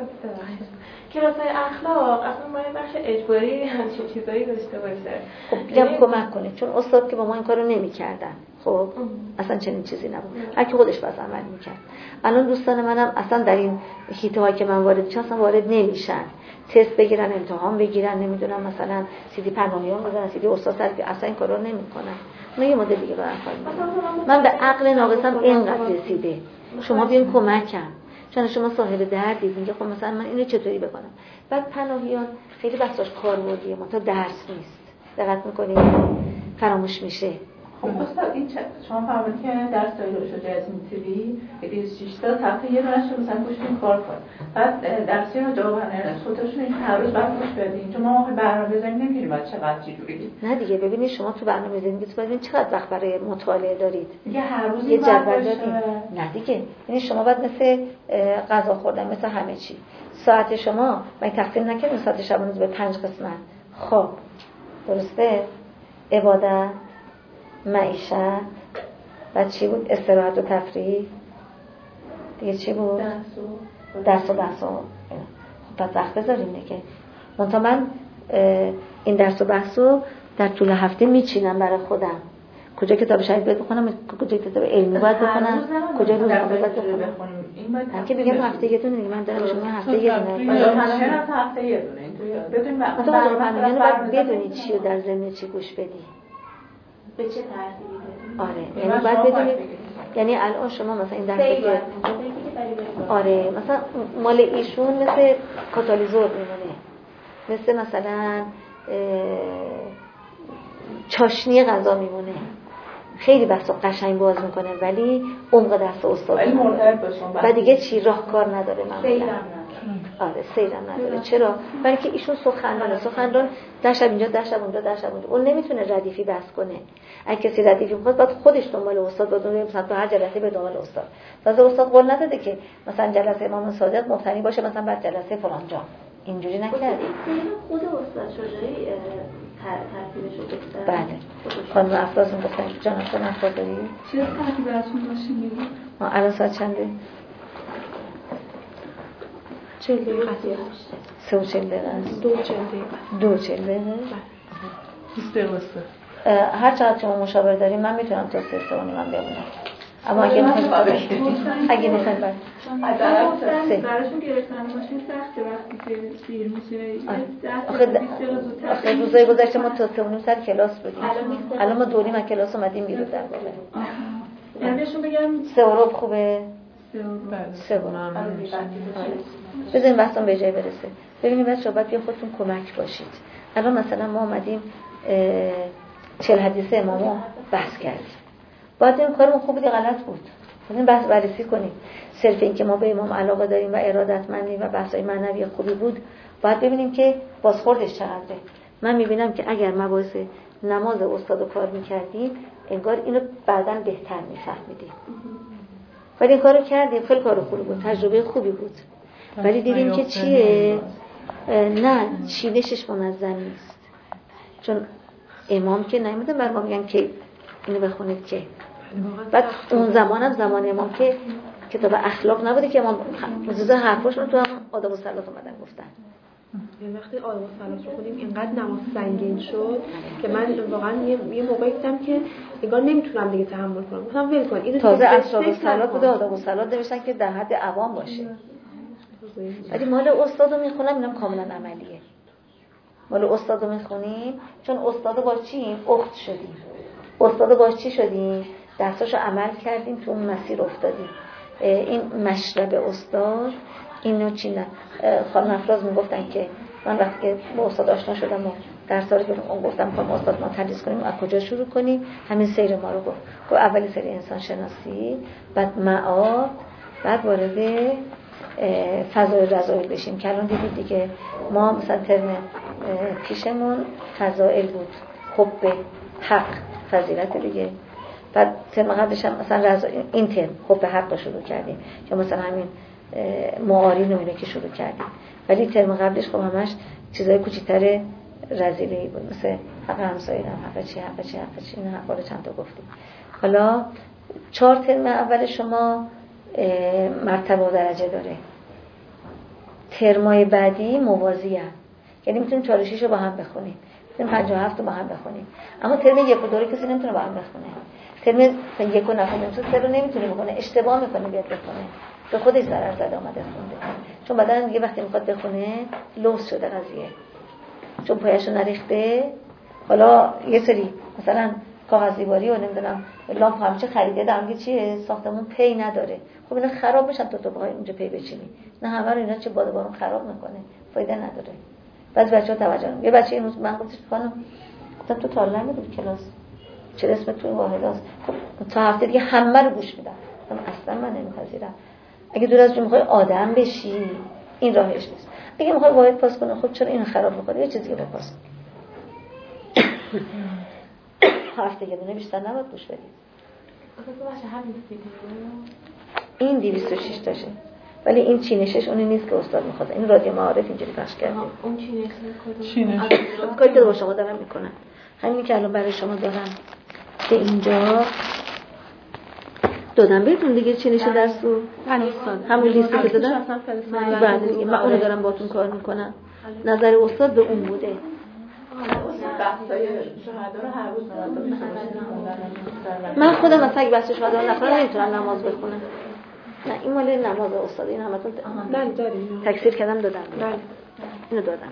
کلاسای اخلاق اصلا باید بخش اجباری همچین چیزایی داشته باشه. خب میگم کمک کنه چون استاد که با ما این کارو نمی‌کردن. خب اصلا چنین چیزی نبود. هر کی خودش باز عمل می‌کرد. الان دوستان منم اصلا در این هیته‌هایی که من وارد شدم وارد نمیشن. تست بگیرن امتحان بگیرن نمیدونم مثلا سیدی پناهیان بزنن سیدی استاد اصلا این کارو نمی‌کنن. من یه مدل دیگه برام کار می‌کنم. من به عقل ناقصم اینقدر رسیده، شما بیاین کمکم، چون شما صاحب دردید. میگه خب مثلا من اینو چطوری بکنم؟ بعد پناهیان خیلی بحثش کاربردیه، ما تا درس نیست. دقت میکنید فراموش میشه. خب استاد این شما فرمودید که درس دایره جاز میتونی بگید 6 تا هفته یه دونش رو مثلا گوش کار کن. بعد درسی رو جوابانه صوتشون این هر روز بعد گوش بدین. چون ما برنامه بزنیم نمی‌دونیم بعد چقدر چجوری. نه دیگه ببینید شما تو برنامه زندگیتون ببینید چقدر وقت برای مطالعه دارید. دیگه هر روز یه جدول دارید. نه دیگه یعنی شما باید مثل غذا خوردن مثل همه چی. ساعت شما من تقسیم نکنید ساعت شبانه به 5 قسمت. خب درسته؟ عبادت، معیشت، بعد چی بود؟ استراحت و تفریح، دیگه چی بود؟ درس و بحث. خب پس وقت بذاریم دیگه. منتها من این درس و بحثو در طول هفته میچینم برای خودم. کجا کتاب شهید باید بخونم، کجا کتاب علمی باید بخونم، کجا روزنامه باید بخونم. این که بگم هفته یه دونه دیگه، من دارم شما هفته یه دونه. هفته یه دونه اینطوری بدونیم. مثلا برنامه باید بدونی چی رو در ضمن چی گوش بدی. به چه ترتیبی بدیم؟ آره یعنی باید بدونید، یعنی الان شما مثلا این درس که آره مثلا مال ایشون مثل کاتالیزور میمونه، مثل مثلا چاشنی غذا میمونه، خیلی بحثا قشنگ باز میکنه ولی عمق درس استاد و دیگه چی راهکار نداره معمولا. آره سیرم نداره. چرا؟ برای که ایشون سخنران در شب اینجا در شب اونجا در شب اونجا، اون نمیتونه ردیفی بحث کنه. اگه کسی ردیفی میخواد باید خودش دنبال استاد بدونه، مثلا تو هر جلسه به دنبال استاد. تازه استاد قول نداده که مثلا جلسه امام صادق مبتنی باشه مثلا بعد جلسه فلان جا. اینجوری نکرد. خود استاد شجاعی ترتیبش رو گفتن. بله. خانم افراز میگفتن جان خودم افرادی. چه ساعتی براتون باشه میگی؟ الان ساعت چنده؟ 40 دقیقه. 3:40 دقیقه است. 2:40 دقیقه. 20 دقیقه. هر چقدر شما مشاور داریم من میتونم تا 3:30 من بمونم. اما اگه میخواید بعد براشون گرفتن ماشین سخته وقتی سیر میشه. آخه روزای گذشته ما تا 3:30 سر کلاس بودیم. الان ما دوریم از کلاس اومدیم بیرون در واقع. یعنی بهشون بگم 3 اورو خوبه. 3 اورو. بذاریم بحثم به جای برسه. ببینید بچه‌ها باید بیا خودتون کمک باشید. الان مثلا ما اومدیم 40 حدیث امامو بحث کردیم. باید این کارمون خوب بود یا غلط بود؟ این بحث بررسی کنیم. صرف این که ما به امام علاقه داریم و ارادتمندیم و بحثای معنوی خوبی بود، باید ببینیم که بازخوردش چقدره. من میبینم که اگر مباحث نماز استادو کار میکردیم انگار اینو بعداً بهتر میفهمیدیم. ولی این کارو کردیم، خیلی کار خوبی بود، تجربه خوبی بود. ولی دیدیم که چیه؟ نه چینشش منظم نیست. چون امام که نمیدونم بر ما میگن که اینو بخونید که بعد اون زمانم زمان امام که کتاب اخلاق نبوده که امام مزوزه حرفاشون تو هم آداب و صلات اومدن گفتن. یعنی وقتی آداب و صلات رو خونیم اینقدر نماز سنگین شد که من واقعا یه موقعی دیدم که انگار نمیتونم دیگه تحمل کنم. گفتم ول کن اینو. تازه آداب و صلات بوده، آداب و صلات نوشتن که در حد عوام باشه. ولی مال استادو میخونم اینم کاملا عملیه. مال استادو میخونیم چون استادو با چیم اخت شدیم. استادو با چی شدیم؟ درساشو عمل کردیم، تو اون مسیر افتادیم. این مشرب استاد اینو چیندن. خانم افراز میگفتن که من وقتی که با استاد آشنا شدم و درس‌ها رو گفتم که استاد ما تدریس کنیم از کجا شروع کنیم، همین سیر ما رو گفت. اولی سیر انسان شناسی، بعد معاد، بعد وارد فضایل رضایل بشیم که الان دیدید دیگه ما مثلا ترم پیشمون فضایل بود، حب، حق، فضیلت دیگه. بعد ترم قبلش هم مثلا این ترم حب حق رو شروع کردیم یا مثلا همین معارین و اینو که شروع کردیم. ولی ترم قبلش خب همش چیزای کوچیک‌تر رذیله‌ای بود، مثل حق همسایه، حق چی این حقا رو چند تا گفتیم. حالا 4 ترم اول شما مرتبه و درجه داره، ترمای بعدی موازی هم. یعنی میتونیم 4 و 6 رو با هم بخونیم، میتونیم 5 و 7 رو با هم بخونیم. اما ترم 1 و 2 رو کسی نمیتونه با هم بخونه. ترم 1 رو نخونیم، 3 رو نمیتونه بخونه، اشتباه میکنه بیاد بخونه، به خودش ضرر زده اومده خونده. چون بعدن دیگه وقتی میخواد بخونه لوس شده قضیه، چون پایشو نریخته. حالا یه سری مثلا کاغذ دیواری و نمیدونم لامپ همیشه خریده در میگه چیه ساختمون پی نداره. خب اینا خراب میشن تو بخوای اونجا پی بچینی. نه همه رو اینا چه باد بارون خراب میکنه، فایده نداره. بعضی بچه‌ها توجه نمی‌کنن. یه بچه امروز من گفتم خانم تو تا حالا نمی‌دونی کلاس چه اسم تو واحداست. خب تا هفته دیگه همه رو گوش میدم. اصلا من نمیپذیرم. اگه دور از جون میخوای آدم بشی این راهش نیست. اگه میخوای واحد پاس کنه خب چرا اینو خراب می‌کنی؟ یه چیزی رو پاس هفته یه دونه بیشتر نباید گوش بدید. این 206 تاشه. ولی این چینشش اونی نیست که استاد میخواد. این رادیو معارف اینجوری پخش کرده. اون چینش کاری که با شما دارم میکنن همین که الان برای شما دارم به اینجا دادم بهتون دیگه چینش درس رو همون لیستی که دادم بعد دیگه من اونو دارم باتون کار میکنم. نظر استاد به اون بوده. من خودم مثلا اگه بحث شهدا رو نخونم نمیتونم نماز بخونم. نه این مال نماز استاد این همتون بله داریم تکثیر کردم دادم. بله اینو دادم.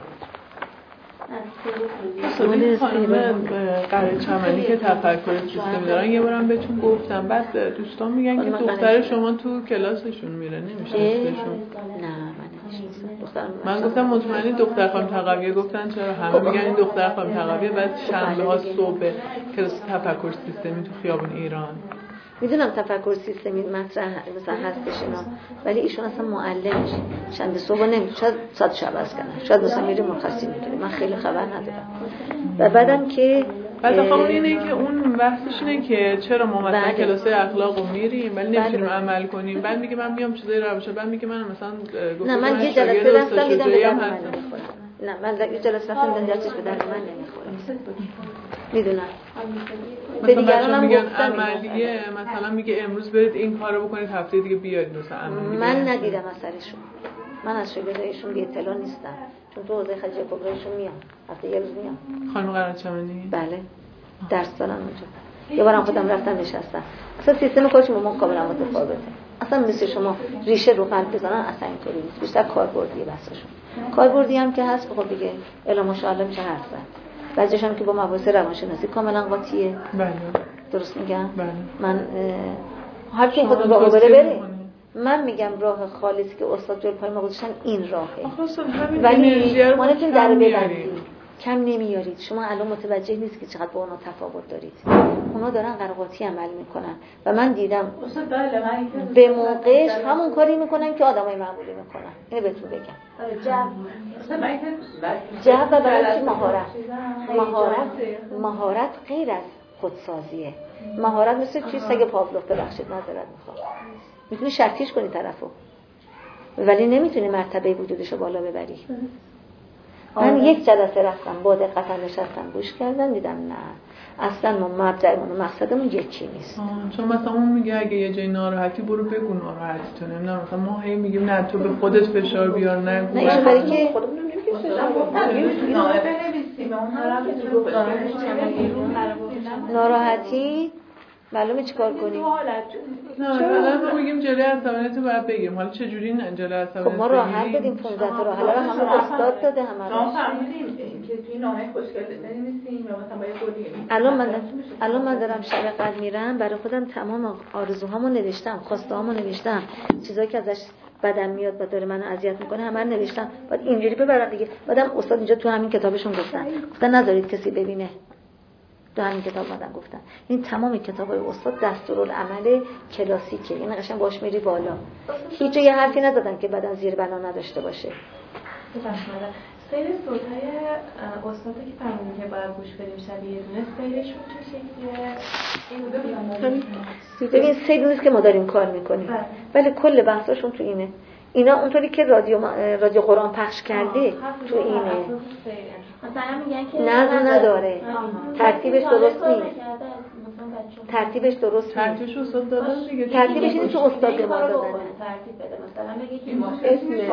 این خانم قرار چمنی که تفکر سیستم دارن یه بارم بهتون گفتم. بعد دوستان میگن که دختر شما تو کلاسشون میره نمیشناسشون. نه من گفتم مطمئنی دختر خانم تقویه؟ گفتن چرا؟ همه میگن این دختر خانم تقویه. بعد شنبه ها صبح کلاس تفکر سیستمی تو خیابون ایران. میدونم تفکر سیستمی مطرح مثلا هستش اینا، ولی ایشون اصلا معلمش شنبه صبح نمیشه، شاید ساعت شب از کنه، شاید مثلا میره مرخصی میگیره، من خیلی خبر ندارم. و بعدم که بعد آخه اینه که اون بحثش اینه که چرا ما مثلا کلاس اخلاقو میریم ولی نمیتونیم عمل کنیم. بعد میگه من میام چیزایی رو بشه، بعد میگه من مثلا نه من یه جلسه رفتم دیدم به درد من نمیخوره. نه من یه جلسه رفتم دیدم درسش به درد من نمیخوره. میدونم به دیگران هم میگن عملیه، مثلا میگه امروز برید این کارو بکنید هفته دیگه بیاید مثلا عملی. من ندیدم اثرشون. من از شاگردایشون بی اطلاع نیستم، چون تو حوزه خلیج کبرایشون میام، هفته یه روز میام. خانم قرارچمنی؟ بله درس دارم اونجا. یه بارم خودم رفتم نشستم. اصلا سیستم کارش با ما کاملا متفاوته. اصلا مثل شما ریشه رو قلب بزنن اصلا اینطوری نیست. بیشتر کاربردیه بحثشون. کاربردی هم که هست خب دیگه الا ماشاءالله میشه حرف زد. بعضیش هم که با مباحث روانشناسی کاملا قاطیه. بله درست میگم؟ بله. من هر کی خود راه بره من میگم راه خالصی که استاد جلوی پای ما گذاشتن این راهه. ولی ما نمیتونیم در ببندیم. کم نمیارید. شما الان متوجه نیست که چقدر با اونا تفاوت دارید. اونا دارن قرقاتی عمل میکنن و من دیدم به موقعش همون کاری میکنن که آدمای معمولی میکنن. اینو بهتون بگم. جو و برای مهارت غیر از خودسازیه. مهارت مثل چیز سگ پاولوف ببخشید نظرت میخوام. میتونی شرطیش کنی طرفو ولی نمیتونی مرتبه وجودشو بالا ببری. من یک جلسه رفتم با دقت نشستم گوش کردم دیدم نه اصلا ما مبدأمون و مقصدمون یکی نیست. چون مثلا اون میگه اگه یه جای ناراحتی برو بگو ناراحتی تو نمیدونم مثلا ما هی میگیم نه تو به خودت فشار بیار نگو. نه این برای که خودمون نمیگیم نامه بنویسیم ناراحتی معلومه چیکار کنیم. نه مثلا ما میگیم جلوی عصبانیت رو باید بگیم. حالا چه جوری نه جلوی عصبانیت؟ خب ما راه حل دادیم 15 تا راه حل رو همون استاد داده همه ما فهمیدیم که توی نامه خوشگل بنویسیم یا مثلا با یه گلی. الان من دارم شب قدر میرم برای خودم تمام آرزوهامو نوشتم، خواستهامو نوشتم، چیزایی که ازش بدم میاد و داره منو اذیت میکنه همه رو نوشتم. بعد اینجوری ببرم دیگه. بعدم استاد اینجا تو همین کتابشون گفتن نذارید کسی ببینه. تو همین کتاب مدن گفتن این تمام کتابای استاد دستورالعمل کلاسیکه. این قشنگ باش میری بالا. هیچ جای حرفی نزدن که بعدن زیر بنا نداشته باشه. سیر صوتای استاده که فرمودین که باید گوش بدیم شبیه دونه سیرشون چه شکلیه؟ ببین سیر نیست که ما داریم کار میکنیم ولی کل بحثاشون تو اینه. اینا اونطوری که رادیو قرآن پخش کرده تو اینه. مثلا میگن که نظم نداره. ترتیبش درست نیست. ترتیبش درست ترتیبش استاد دادن دیگه. ترتیبش اینه که استاد به ما دادن. ترتیب بده مثلا بگه که اسم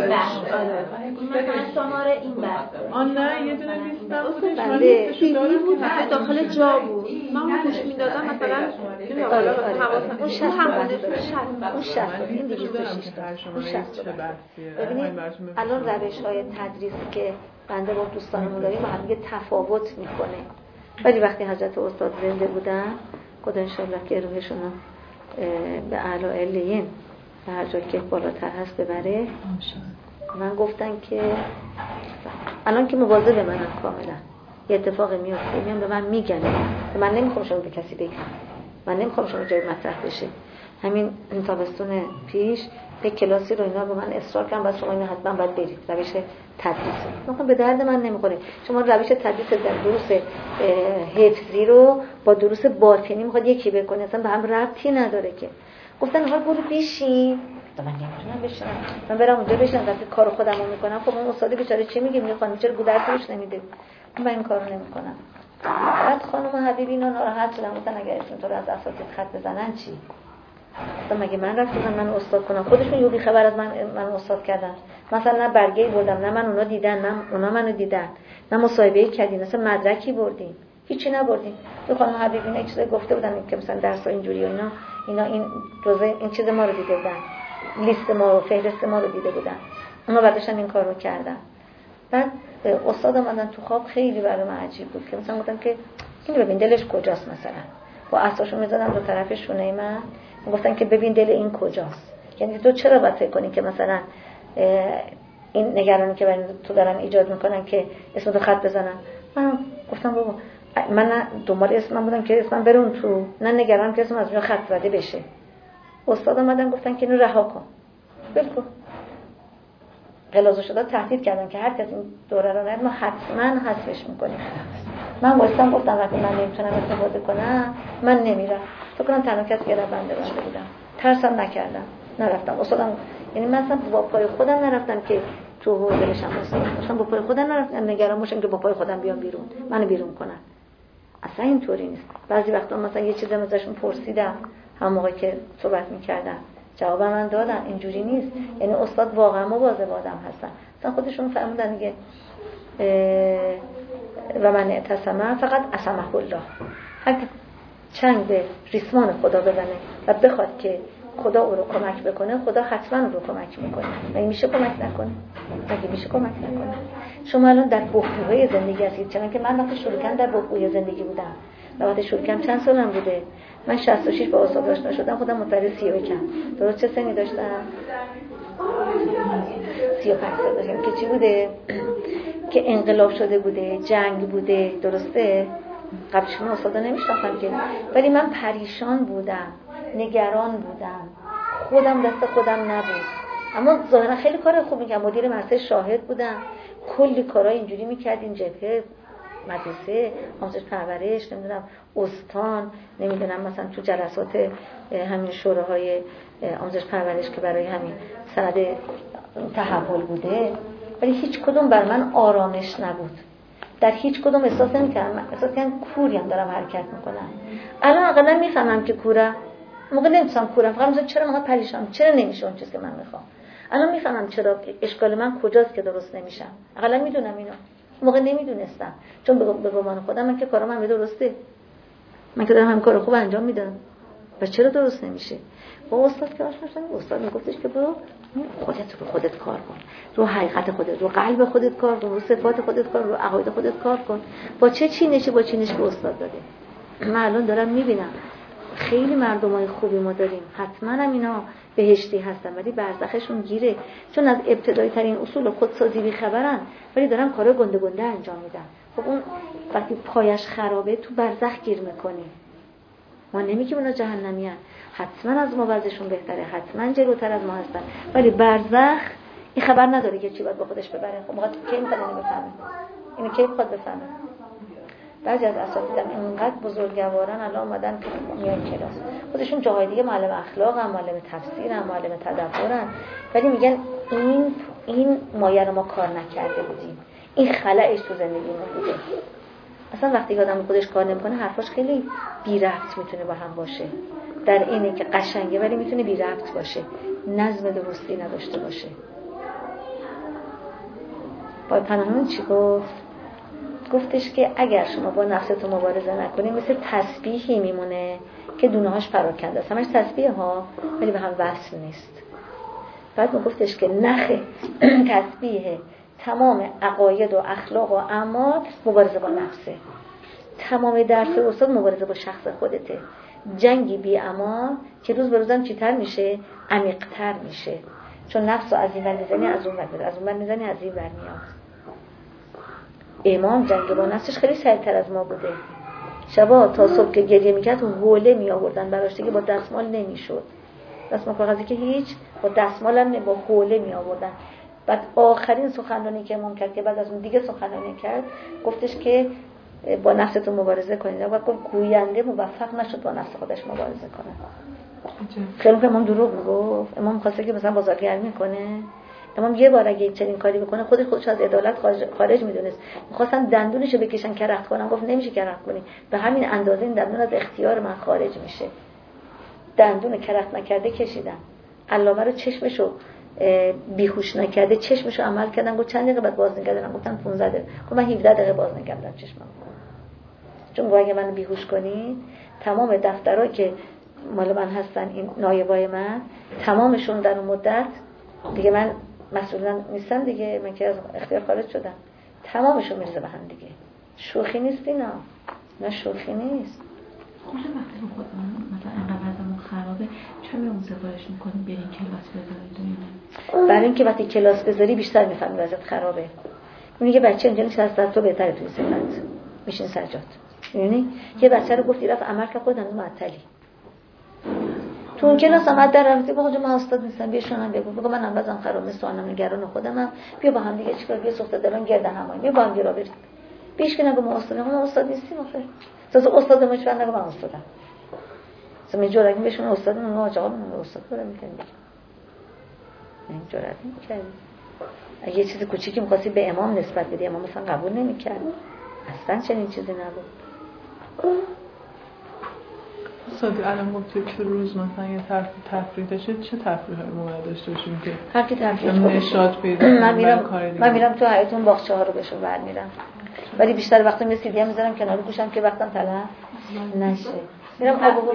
مثلا شماره این بحث. نه یه دونه لیستم بودش. من بنده سیدی بود داخل جا بود. من گوش میدادم مثلا اون 60 اون 60 این 206 اون 60 ببینید الان روش‌های تدریسی که بنده با دوستانمون داریم با هم دیگه تفاوت میکنه. ولی وقتی حضرت استاد زنده بودن، خدا انشاءالله که روحشون رو به اعلی علیین به هر جا که بالاتر هست ببره، من گفتن که الان که مواظب منم کاملا، یه اتفاقی میفته میان به من میگن، من نمیخوام شما به کسی بگم، من نمیخوام شما جای مطرح بشه. همین تابستون پیش به کلاسی رو اینا به من اصرار کردن بعد شما اینو حتما باید برید، روش تدریسه. مثلا به درد من نمیخوره. شما روش تدریس در دروس حفظی رو با دروس باطنی میخواد یکی بکنه، اصلا به هم ربطی نداره که. گفتن حالا برو بشین. من نمیتونم بشینم، من برم اونجا بشینم وقتی کار خودم رو میکنم. خب اون استاد بیچاره چی میگه؟ میگه خانم چرا گودرز روش نمیده؟ من این کارو نمیکنم. بعد خانم حبیبی اینا ناراحت شدن، گفتن اگه اسم تو رو از اساتید خط بزنن چی؟ گفتم مگه من رفتم من استاد کنم؟ خودشون یه بی خبر از من استاد کردن. مثلا نه برگه‌ای بردم، نه من اونا دیدن، نه اونا منو دیدن، نه مصاحبه‌ای کردیم، مثلا مدرکی بردیم، هیچی نبردیم. تو خانم حبیبی اینا چیزا گفته بودن که مثلا درس اینجوری و اینا این جزء این چیز ما رو دیده بودن، لیست ما رو، فهرست ما رو دیده بودن. اونا بعدشن این کارو کردن. بعد استاد اومدن تو خواب، خیلی برای من عجیب بود که مثلا گفتن که این ببین دلش کجاست، مثلا با عصاشو می‌زدن دو طرف شونه من، گفتن که ببین دل این کجاست. یعنی تو چرا باید فکر کنی که مثلا این نگرانی که برای تو دارن ایجاد میکنن که اسم تو خط بزنن؟ من گفتم بابا من نه دنبال اسمم بودم که اسمم بره اون تو، نه نگرانم که اسمم از اونجا خط زده بشه. استاد اومدن گفتن که اینو رها کن، بلکن. غلاظ شده تهدید کردن که هر کس این دوره رو نره ما حتما حذفش میکنیم. من واسم گفتم وقتی من نمیتونم استفاده کنم من نمیرم. فکر کنم تنها کسی که بنده بودم. ترسم نکردم، نرفتم. اصلا یعنی من اصلا با پای خودم نرفتم که تو حوزه بشم اصلا با پای خودم نرفتم نگران باشم که با پای خودم بیام بیرون، منو بیرون کنن. اصلا اینطوری نیست. بعضی وقتا مثلا یه چیزی ازشون پرسیدم، هم موقعی که صحبت می‌کردم جواب من دادن، اینجوری نیست. یعنی استاد واقعا مواظب آدم هستن. مثلا خودشون فرمودن دیگه و من اعتصم فقط عصمه الله. هر چنگ به ریسمان خدا بزنه و بخواد که خدا او رو کمک بکنه، خدا حتما او رو کمک میکنه. مگه میشه کمک نکنه؟ مگه میشه کمک نکنه؟ شما الان در بحبوحه زندگی هستید. چون که من وقتی شروع کردم در بحبوحه زندگی بودم. وقتی شروع کردم چند سالم بوده؟ من 66 با استاد آشنا شدم، خودم متولد 31 ام. درست چه سنی داشتم؟ 35 سال داشتم که چی بوده؟ که انقلاب شده بوده، جنگ بوده، درسته؟ قبلش من استادا نمیشناختم که، ولی من پریشان بودم، نگران بودم، خودم دست خودم نبود. اما ظاهرا خیلی کار خوب می‌کردم. مدیر مدرسه شاهد بودم، کلی کارا اینجوری می‌کردیم، جبهه، مدرسه، آموزش پرورش، نمیدونم استان، نمیدونم مثلا تو جلسات همین شوراهای آموزش پرورش که برای همین سند تحول بوده، ولی هیچ کدوم بر من آرامش نبود. در هیچ کدوم احساس نمی‌کردم، احساس کردم کوریم دارم حرکت میکنم. الان اقلا میفهمم که کورم، موقع نمی‌فهمم کورم، فقط مثلا چرا من پریشانم، چرا نمیشه اون چیزی که من میخوام. الان میفهمم چرا اشکال من کجاست که درست نمیشم. اقلا میدونم اینو. موقع نمیدونستم، چون به گمان خودم من که کارم هم درسته، من که دارم هم کار خوب انجام میدم و چرا درست نمیشه. با استاد که آشنا شدم، استاد میگفتش که برو خودت کار کن، رو حقیقت خودت، رو قلب خودت کار کن، رو صفات خودت کار، رو عقاید خودت کار کن. با چه چینشی به استاد داده. من الان دارم میبینم خیلی مردمای خوبی ما داریم، حتما هم اینا بهشتی هستن ولی برزخشون گیره، چون از ابتدایی ترین اصول خودسازی بی خبرن ولی دارن کارا گنده گنده انجام میدن. خب اون وقتی پایش خرابه تو برزخ گیر میکنی. ما نمیگیم اونا جهنمیان، حتما از ما وضعشون بهتره، حتما جلوتر از ما هستن، ولی برزخ این خبر نداره که چی باید با خودش ببره. خب موقع کی میخواد اینو بفهمه؟ اینو کی میخواد بفهمه؟ بعضی از اساتیدم اینقدر بزرگوارن الان اومدن میان کلاس، خودشون جاهای دیگه معلم اخلاق هم، معلم تفسیر هم، معلم تدبرن، ولی میگن این مایه رو ما کار نکرده بودیم، این خلأش تو زندگیمون بوده. اصلا وقتی آدم خودش کار نمیکنه حرفاش خیلی بی ربط میتونه با هم باشه، در اینه که قشنگه ولی میتونه بی ربط باشه، نظم درستی نداشته باشه. با پناهون چی گفتش که اگر شما با نفستون مبارزه نکنید مثل تسبیحی میمونه که دونه هاش پراکنده است، همش تسبیح ها ولی به هم وصل نیست. بعد گفتش که نخ تسبیح تمام عقاید و اخلاق و اعمال مبارزه با نفسه. تمام درس استاد مبارزه با شخص خودته، جنگی بی امان که روز به روزم چیتر میشه، عمیق‌تر میشه، چون نفس رو از این ور میزنی از اون ور میاد، از اون ور میزنی از این ور میاد. امام جنگ با نفسش خیلی سریع‌تر از ما بوده. شبا تا صبح که گریه میکرد حوله می آوردن براش، دیگه با دستمال نمیشد، دستمال کاغذی که هیچ، با دستمال هم با حوله می آوردن. بعد آخرین سخنرانی که امام کرد که بعد از اون دیگه سخنرانی کرد، گفتش که با نفستون مبارزه کنید. و گفت گوینده موفق نشد با نفس خودش مبارزه کنه. خیلی که امام دروغ میگفت. امام خواسته که مثلا بازارگرمی کنه. امام یه بار اگه چنین کاری بکنه خودش از عدالت خارج میدونست. می‌خواستن دندونشو بکشن کرخت کنن، گفت نمیشه کرخت کنی، به همین اندازه این دندون از اختیار من خارج میشه. دندون کرخت نکرده کشیدن. علامه رو چشمشو بیهوش نکرده چشمشو عمل کردن، گفت چند دقیقه بعد باز نکردن، گفتن 15 دقیقه. گفت من 17 دقیقه باز نکردم چشمم. چون اگه منو بیهوش کنی تمام دفترها که مال من هستن، این نایبای من تمامشون در اون مدت دیگه من مسئولان نیستم دیگه، من که از اختیار خارج شدم، تمامشون میرزه به هم دیگه. شوخی نیست اینا، نه شوخی نیست. خود وقتی رو خودمون مثلا انقدر وضعمون خرابه چرا به اون سفارش میکنیم برین کلاس بذارید؟ برای اینکه وقتی کلاس بذاری بیشتر میفهمی وضعیت خرابه. اون یه بچه اینجا نیست از تو بهتره توی صفت میشین سجاد. یعنی یه بچه رو گفتی رفت عمل که خودت معطلی. تو اون کلاس هم در رفتی بگو من استاد نیستم، بیا شونم بگو من هم وضعم خرابه، سوالم نگران خودمم، بیا با هم دیگه چیکار، بیا سوخته دلان گرد همایی، بیا با هم گرا بریم. بیش که نگو ما استاد نیستیم آخه. تو استاد مش نگو من استادم. مثلا جوری بهشون استاد اون آقا من استاد دارم میگم. این جوری میگم. اگه چیز کوچیکی می‌خواستی به امام نسبت بدی، امام مثلا قبول نمی‌کرد. اصلا چنین چیزی نبود. استاد الان گفتید که روز مثلا یه تفریح داشته، چه تفریحی ممکن داشته باشیم که هر کی تفریح نشاط پیدا من میرم تو حیاطون باغچه‌ها رو بشو برمیرم، ولی بیشتر وقتا می سیدی هم میذارم کنار گوشم که وقتم تلف نشه. میرم آب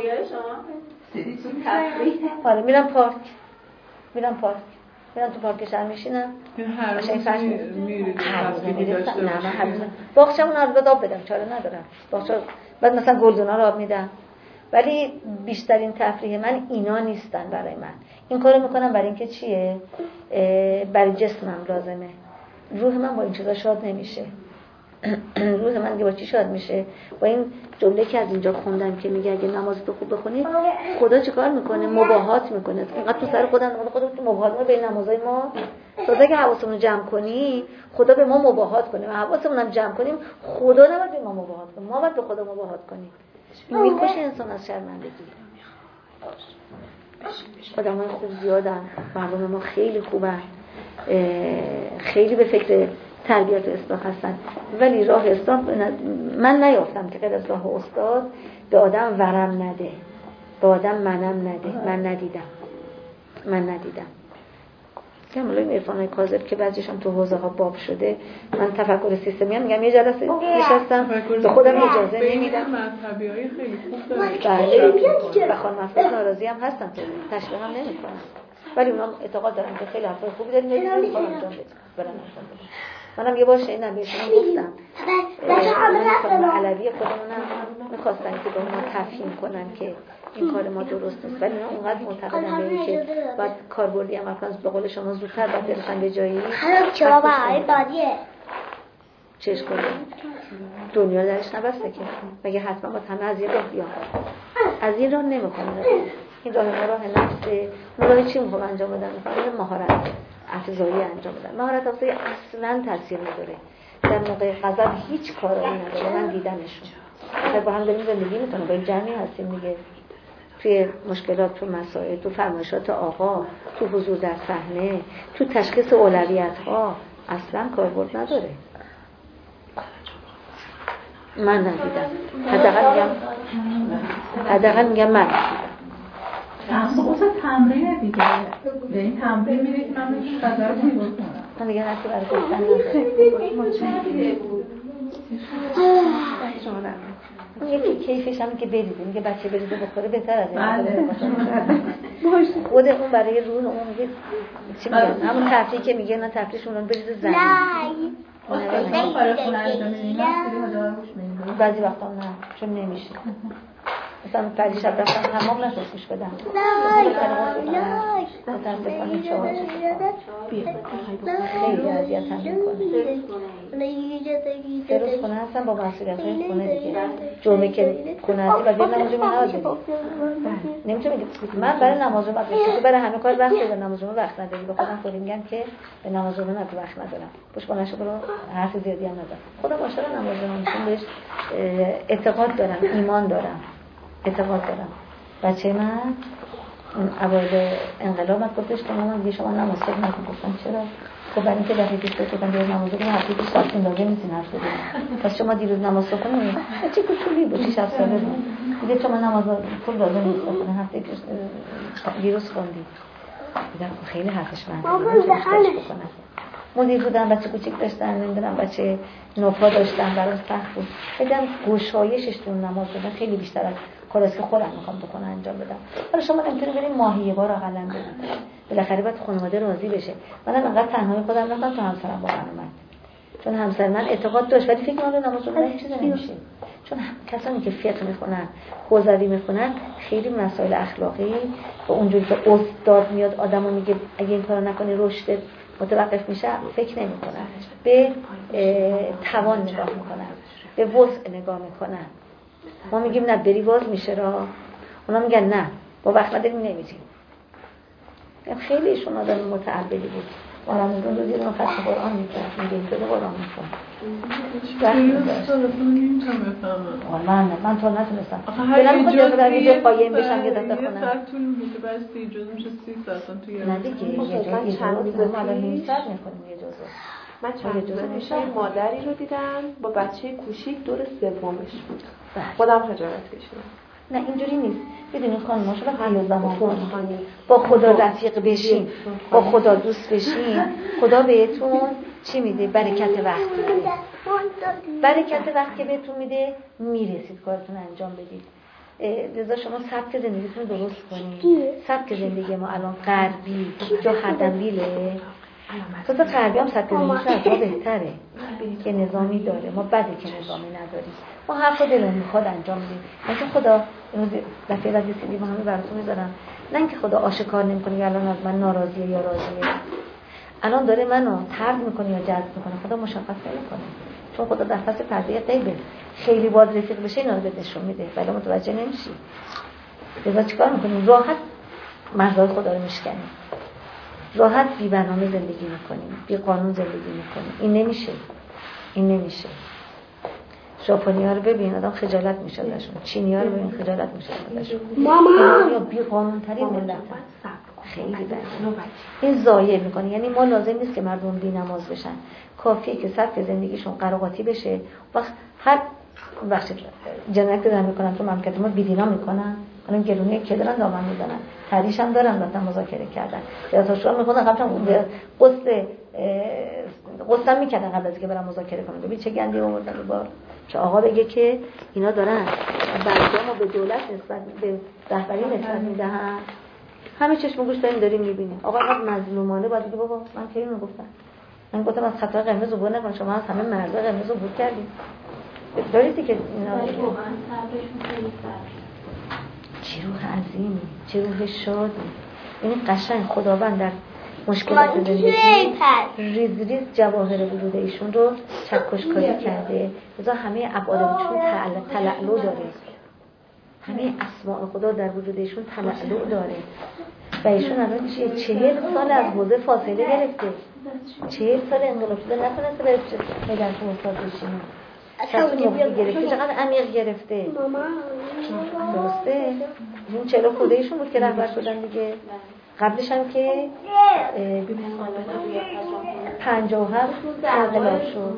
آره میرم پارک، میرم تو پارک شهر میشینم. هر روز میرید تفریحی داشته باشید؟ نه من هر روز باغچه‌مون رو آب بدم، چاره ندارم. باغچه بعد مثلا گلدونا رو آب میدم، ولی بیشترین تفریح من اینا نیستن برای من. این کارو میکنم برای اینکه چیه؟ برای جسمم لازمه. روح من با این چیزا شاد نمیشه. روح من با چی شاد میشه؟ با این جمله که از اینجا خوندم که میگه اگه نمازتو خوب بخونی خدا چیکار میکنه؟ مباهات میکنه. اینقدر تو سر خودم مباهات بین نمازهای ما. تو اگه حواسمون رو جمع کنی خدا به ما مباهات کنه و حواسمون هم جمع کنیم خدا نباید به ما مباهات کنه، ما باید به خدا مباهات کنیم. میکشه انسان از شرمندگی. آدمای خوب زیادن، مردم ما خیلی خوبن، خیلی به فکر تربیت و اصلاح هستن، ولی راه اصلاح من نیافتم که غیر از راه استاد به آدم ورم نده، به آدم منم نده. من ندیدم. کاملا این عرفانای کاذب که بعضیش هم تو حوزه ها باب شده. من تفکر سیستمی هم میگم یه جلسه نشستم به خودم اجازه نمیدم. مذهبیای خیلی خوب داره. بله بخوام مفهوم ناراضی هم هستن، تو تشبیه هم نمیکنم، ولی اونا اعتقاد دارن که خیلی حرفای خوبی داریم نمیخوام انجام بدم. منم یه بار شنیدم بهشون گفتم من علوی خودمونم میخواستن که به ما تفهیم کنن که این کار ما درست نیست، ولی من اونقدر معتقدم به این که باید کاربردی عمل کنن، به قول شما زودتر باید برسن به جایی. چرا برای بادیه چش کنیم دنیا درش نبسته که مگه حتما با همه از این راه بیان، از این راه نمیکنه. این راه ما راه نفسه. راه چی میخوام انجام بدن؟ میخوام مهارت افزایی انجام بدن. مهارت افزایی اصلا تاثیر نداره در موقع غضب، هیچ کاری نداره. من دیدمشون با هم داریم زندگی میکنیم، با جمعی هستیم دیگه، توی مشکلات، تو مسائل، تو فرمایشات آقا، تو حضور در صحنه، تو تشخیص اولویت ها اصلا کاربرد نداره. من ندیدم. حداقل میگم من اصلا تمرین دیگه، به این تمرین میره که من میشه قدر رو بکنم. من دیگه نفسی برای گفتن نداره. اون یکی کیفش هم که بریده، میگه بچه بریده بخوره بهتر از این. خود اون برای روح اون میگه چی میگن؟ همون تفریح که میگه نه تفریحشون رو بریده زمین. بعضی وقتا نه، چون نمیشه. مثلا پری شب رفتم حمام نشد گوش بدم. متاسفانه چهار خیلی اذیتم میکنه. سه روز خونه هستم با مسئولیت‌های خونه دیگه. جمعه که خونه هستی و بیاد نماز جمعه نباید بری. نمیتونم بگم من برای نماز جمعه برای همه کار وقت دارم، نماز جمعه وقت نداری. به خودم خودم میگم که به نماز جمعه وقت ندارم. پشت کنش برو حرف زیادی هم ندارم. خودم عاشق نماز جمعه بهش اعتقاد دارم، ایمان دارم. بچه من اوایل انقلاب من گفتش که مامان دیگه شما نماز صبح نکن. گفتم چرا؟ خب برای اینکه دفعه پیش گفتم بیاد نماز بخونم هفته پیش ساعت اندازه میتونین حرف بزنید. پس شما دیروز نماز بخونید چه کوچولی بود 6 7 ساله بود. دیگه شما نماز طول لازم نیست بخونید. هفته پیش دیروز خوندید. دیدم خیلی حرفش من. مدیر بودم، بچه کوچیک داشتن، نمیدونم بچه نوپا داشتن، برام سخت بود. دیدم گشایشش تو نماز دادن خیلی بیشتر از کاری که خودم میخوام بکنم انجام بدم. حالا شما نمیتونید برید ماهیه بار قلم بدید. بالاخره باید خانواده راضی بشه. منم انقدر تنهایی خودم رفتم تا همسرم با من اومد. چون همسر من اعتقاد داشت ولی فکر می‌کرد نماز خوندن هیچ چیزی نمیشه. چون کسانی که فقه میخونن، حوزوی میخونن، خیلی مسائل اخلاقی و اونجوری که استاد میاد آدمو میگه اگه این کارو نکنی رشد متوقف میشه فکر نمی‌کنن. به توان نگاه میکنن، به وسع نگاه میکنن. ما میگیم نه بری باز میشه را، اونا میگن نه با وقت نداریم نمیریم. خیلی ایشون آدم متعبدی بود. رمضان روزی رو ختم قرآن میکرد، میگه این شده قرآن میکرد. من تا نتونستم دلم خود یاد در یه قایم بشم یه دفعه خونم. یه ساعت طول میشه بس 30 جزء میشه 30 ساعت توی نه دیگه یه جزء الان نیم ساعت میکنیم یه جزء. من چند روز پیش مادری رو دیدم با بچه کوچیک دور سومش بود. خودم خجالت کشیدم. نه اینجوری نیست. بدونید خانم ما شما حیا زمان کنید. با خدا رفیق بشین، با خدا دوست بشین. خدا بهتون چی میده؟ برکت وقت میده. برکت وقت که بهتون میده میرسید کارتون انجام بدید. لذا شما سبک زندگیتون درست کنید. سبک زندگی ما الان غربی یا خدمبیله. تازه غربی هم سبک زندگیشون از ما بهتره که نظامی داره. ما بده که نظامی نداریم. ما حرف دلمون میخواد انجام بدیم. اینکه خدا دفعه بعد سیدی با همه براتون میذارم. نه اینکه خدا آشکار نمیکنه یا الان از من ناراضیه یا راضیه. الان داره منو طرد میکنه یا جذب میکنه. خدا مشخص نمیکنه. چون خدا در پس پرده غیبه. خیلی باز رفیق بشه اینا رو بهت نشون میده. ولی متوجه نمیشی. لذا چیکار میکنیم؟ راحت مرزهای خدا رو میشکنیم. راحت بی برنامه زندگی میکنیم، بی قانون زندگی میکنیم. این نمیشه. ژاپنی‌ها رو ببین آدم خجالت میشه ازشون. چینی‌ها رو ببین خجالت میشه ازشون. ماما بی قانون ترین ملت خیلی بده. این ضایع میکنه. یعنی ما لازم نیست که مردم بی نماز بشن. کافیه که سبک زندگیشون قراقاتی بشه. وقت هر وقت جنایت دارن میکنن تو مملکت ما بی‌دینا میکنن. الان گرونه که دارن دامن میزنن. تریش هم دارن رفتن مذاکره کردن. سیاستشون میخوان قبلا قسم میکردن قبل از که برن مذاکره کنن. ببین چه گندی آوردن با چه آقا بگه که اینا دارن برجامو به دولت نسبت به رهبری نسبت میدهن. همه چشم گوش داریم میبینیم. آقا اینقدر مظلومانه باید بگه بابا من کی اینو گفتم. من گفتم از خطای قرمز عبور نکن. شما از همه مرز قرمز عبور کردید. دارید که اینا واقعا صبرشون خیلی چه روح عظیمی، چه روح شادی. این قشنگ خداوند در مشکلات زندگی ریز جواهر وجود ایشون رو چکشکاری کرده. لذا همه ابعاد وجودشون تلألؤ داره. همه اسماء خدا در وجود ایشون تلألؤ داره. و ایشون الان چیه 40 سال از حوزه فاصله گرفته. 40 سال انقلاب شده نتونسته بره در استاد بشینه. شخصی مفتی گرفته چقدر عمیق گرفته. درسته؟ این 40 خورده ایشون بود که رهبر شدن دیگه. قبلش هم که 57 انقلاب شد.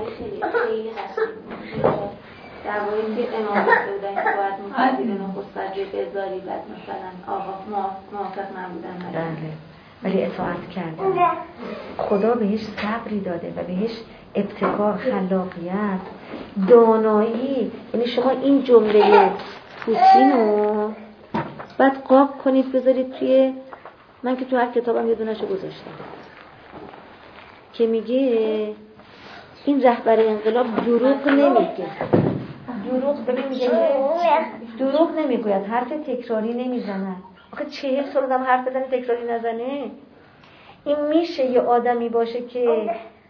در واقعی که امام بودن که باید مفتی نخست وجه بذاری بعد مثلا آقا موافق نبودن. بله ولی اطاعت کردن. خدا بهش صبری داده و بهش ابتکار، خلاقیت، دانایی. یعنی شما این جمله پوتین رو بعد قاب کنید بذارید توی، من که تو هر کتابم یه دونه‌شو گذاشتم که میگه این رهبر انقلاب دروغ نمیگه. دروغ نمیگوید، حرف تکراری نمیزند. آخه 40 سال آدم حرف بزنه تکراری نزنه؟ این میشه یه آدمی باشه که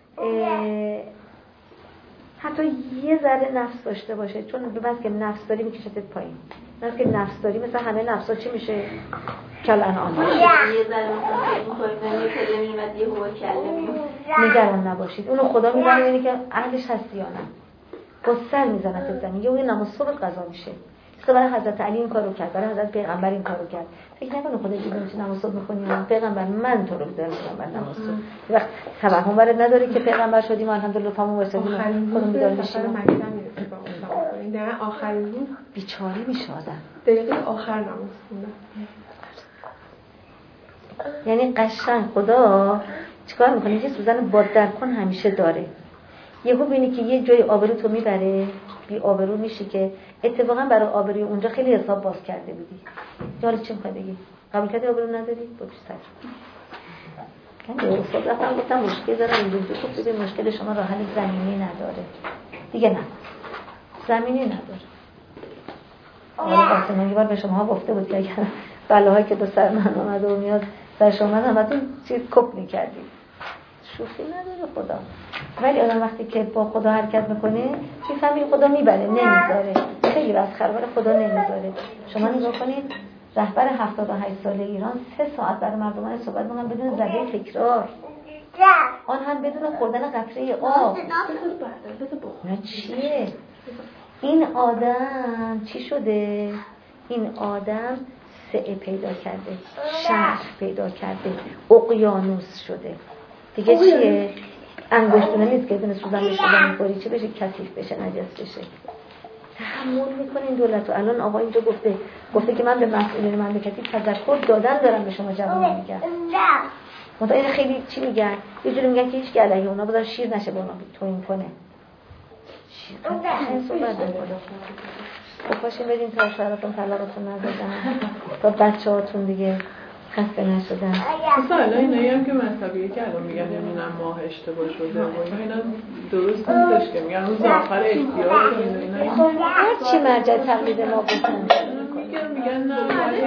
حتی یه ذره نفس داشته باشه؟ چون به بس که نفس داری میکشتت پایین. بس که نفس داری مثل همه نفسا چی میشه؟ کل انعام میشه. یه ذره مثلا یه کلمه میمد یه هوا کلمه. نگران نباشید، اونو خدا میدونه اینه که اهلش هستی یا نه. با سر میزنه تو زمین، یه اون نماز صبح قضا میشه. برای حضرت علی این کارو کرد، برای حضرت پیغمبر این کارو کرد. فکر نکنه خدا دیگه میشه نماز صبح میخونی یا پیغمبر من تو رو دارم میگم نماز صبح. وقت توهم وارد نداره که پیغمبر شدیم الحمدلله پامون واسدیم خودمون بیدار بشیم. این دقیقه آخرین روز بیچاره میشه آدم. دقیقه آخر نماز خوندن. یعنی قشنگ خدا چیکار میکنه؟ یه سوزن باد در کن همیشه داره. یهو ببینی که یه جای آبرو تو میبره، بی آبرو میشی که اتفاقا برای آبروی اونجا خیلی حساب باز کرده بودی. حالا چی میخوای بگی؟ قبول کردی آبرو نداری؟ با چی سر؟ من استاد رفتم گفتم مشکل دارم اینجوری تو ببین مشکل شما راه حل زمینی نداره. دیگه نه. زمینی نداره. آسمان یه بار به شما گفته بود که اگر بلاهایی که به سر من اومده و میاد سر شما همتون چیز کپ می‌کردید. شوخی نداره خدا. ولی آدم وقتی که با خدا حرکت میکنه میفهمی خدا میبره نمیذاره. خیلی وقت خرابه خدا نمیذاره. شما نگاه کنید رهبر 78 ساله ایران 3 ساعت برای مردمان صحبت میکنن بدون زده تکرار. آن هم بدون خوردن قطره آب. نه چیه؟ این آدم چی شده؟ این آدم سعه پیدا کرده، شهر پیدا کرده، اقیانوس شده. دیگه چیه؟ انگشتونه نیست که بدون سوزن بشه میخوری چه بشه؟ کثیف بشه، نجس بشه. تحمل میکنه این دولت. و الان آقا اینجا گفته که من به مسئولین مملکتی تذکر دادن دارم به شما جوان میگم. منطقه این خیلی چی میگن؟ یه جوری میگن که هیچ که علیه اونا بذار شیر نشه با اونا توهین کنه. شیر این صحبت نمیکنه. خب باشین برین تا شهراتون طلاقتون ندادن تا بچه هاتون دیگه خسته نشدن. مثلا اینایی هم که مذهبیه که الان میگن نمیدونم ماه اشتباه شده و اینا درست نیستش که میگن روز آخر احتیاط کنید اینا. هر چی مرجع تقلید ما بکنن میگن نه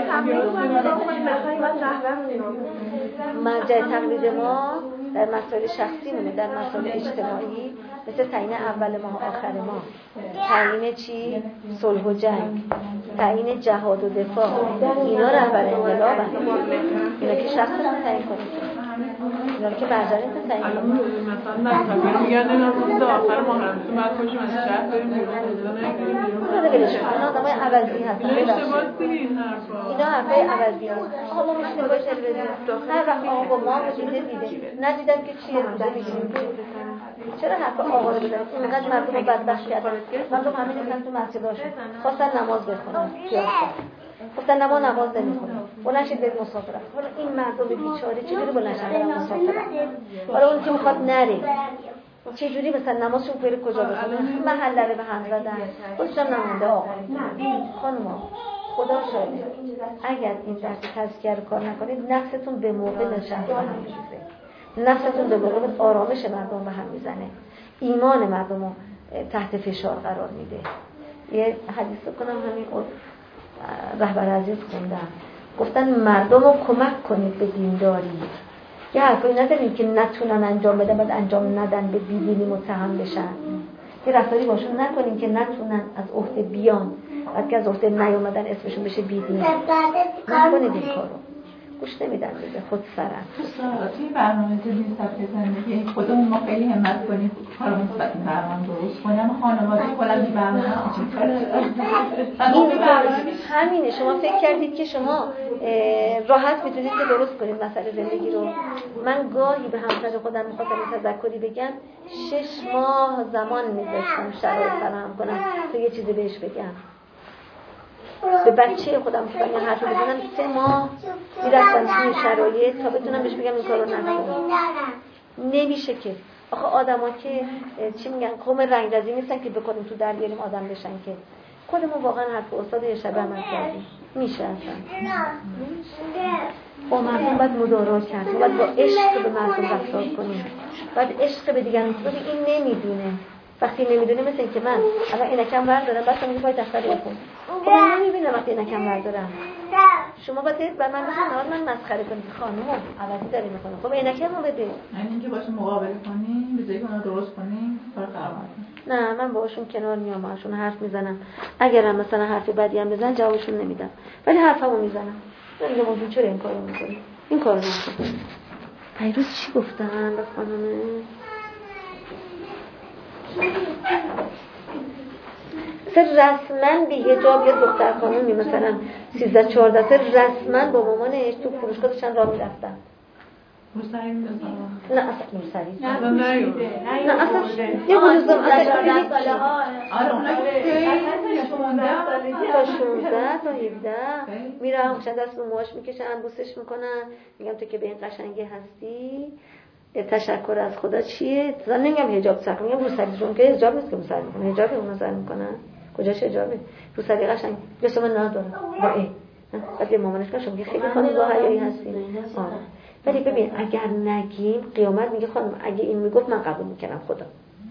مرجع تقلید ما در مسائل شخصی مونه، در مسائل اجتماعی مثل تعیین اول ماه آخر ماه، تعیین چی؟ صلح و جنگ، تعیین جهاد و دفاع، اینا رهبر انقلاب هست. اینا که شخصتون تعیین کنید، اینا که برجرین تعیین کنید. مثلا در میگن اینا روز آخر ماه هم تو بعد خوشم از شهر بریم بیرون اینا بلش کن، اینا آدمای عوضی هستن. اینا حرفای عوضی هستن. آقا ما میشونیم باید تلویزیون هر وقت آقا ما دیده ندیدم که چیه بوده میشونیم. چرا حرف آقا رو بزنید؟ اینقدر مردم رو بدبخت کردن. مردم همین نیستن تو مسجداشون خواستن نماز بخونن، گفتن نماز نمیخونن، بلند شید برید مسافرت. حالا این مردم بیچاره چجوری بلند شدن برن مسافرت؟ حالا اون که میخواد نره چجوری مثلا نمازشون بره کجا بخونه؟ محله رو به هم زدن. خودشون نمونده آقا خانوما خدا شاهده اگر این درس تزکیه رو کار نکنید نفستون به موقع نشان به هم میریزه، نفستون به موقع آرامش مردم به هم میزنه، ایمان مردم رو تحت فشار قرار میده. یه حدیث کنم همین رهبر عزیز خوندم، گفتن مردم رو کمک کنید به دینداری. یه حرفایی نداریم که نتونن انجام بدن بعد انجام ندن به بیدینی متهم بشن. یه رفتاری باشون نکنیم که نتونن از عهده بیان بعد که از عهده نیومدن اسمشون بشه بیدین. نکنید این کارو. گوش نمیدن دیگه، خود سرن. توی برنامه تدریس سبک زندگی خودمون ما خیلی همت کنیم کار مثبت برنامه درست کنیم. خانواده کلا بی برنامه همینه. شما فکر کردید که شما راحت میتونید که درست کنید مسئله زندگی رو. من گاهی به همسر خودم میخواستم تذکری بگم 6 ماه زمان میذاشتم شرایط فراهم کنم تا یه چیزی بهش بگم. به بچه خودم که من حرف بزنم 3 ماه میرفتم توی شرایط تا بتونم بهش بگم این کارو نکن. نمیشه که آخه آدما که چی میگن قوم رنگرزی نیستن که بکنیم تو در بیاریم آدم بشن که خودمون واقعا حرف استاد یه شب عمل کردیم میشه اصلا. با مردم باید مدارا کرد، باید با عشق به مردم رفتار کنیم. باید عشق به دیگران بگی این نمیدونه. وقتی نمیدونه مثل این که من الان عینکم بردارم بعد میگه پای تخته بخون. خب من نمیبینم وقتی عینکم بردارم. شما باید بر من بگید من مسخره کنید خانم عوضی داری میکنه. خب عینکمو بده. یعنی اینکه باشه مقابله کنیم، بذاری کنه درست کنیم، فرق نه من باهاشون کنار میام، باهاشون حرف میزنم. اگرم مثلا حرف بدی هم بزنن جوابشون نمیدم. ولی حرفمو میزنم. میگم موضوع چرا این کارو میکنی؟ این کارو نکن. پیروز چی گفتن به خانم؟ رسما بی‌حجاب یا دختر خانومی مثلا 13 14 سال رسما با مامانش تو فروشگاه داشتن راه میرفتن. روسری می‌دازن. نه اصلا روسری. نه اصلا یه بلوزم اصلا ساله‌ها. آره اونا که 16 تا 17 میرم میشن دست به موهاش میکشن بوسش میکنن میگم تو که به این قشنگی هستی تشکر از خدا چیه؟ مثلا نمیگم حجاب سخت، میگم روسری جون که حجاب نیست که روسری میکنه، حجاب اون نظر میکنن کجاش حجابه؟ روسری قشنگ بسم الله نداره با این بعد مامانش کاشم میگه خیلی خانم با حیایی هستی. آره ولی ببین اگر نگیم قیامت میگه خانم اگه این میگفت من قبول میکنم خدا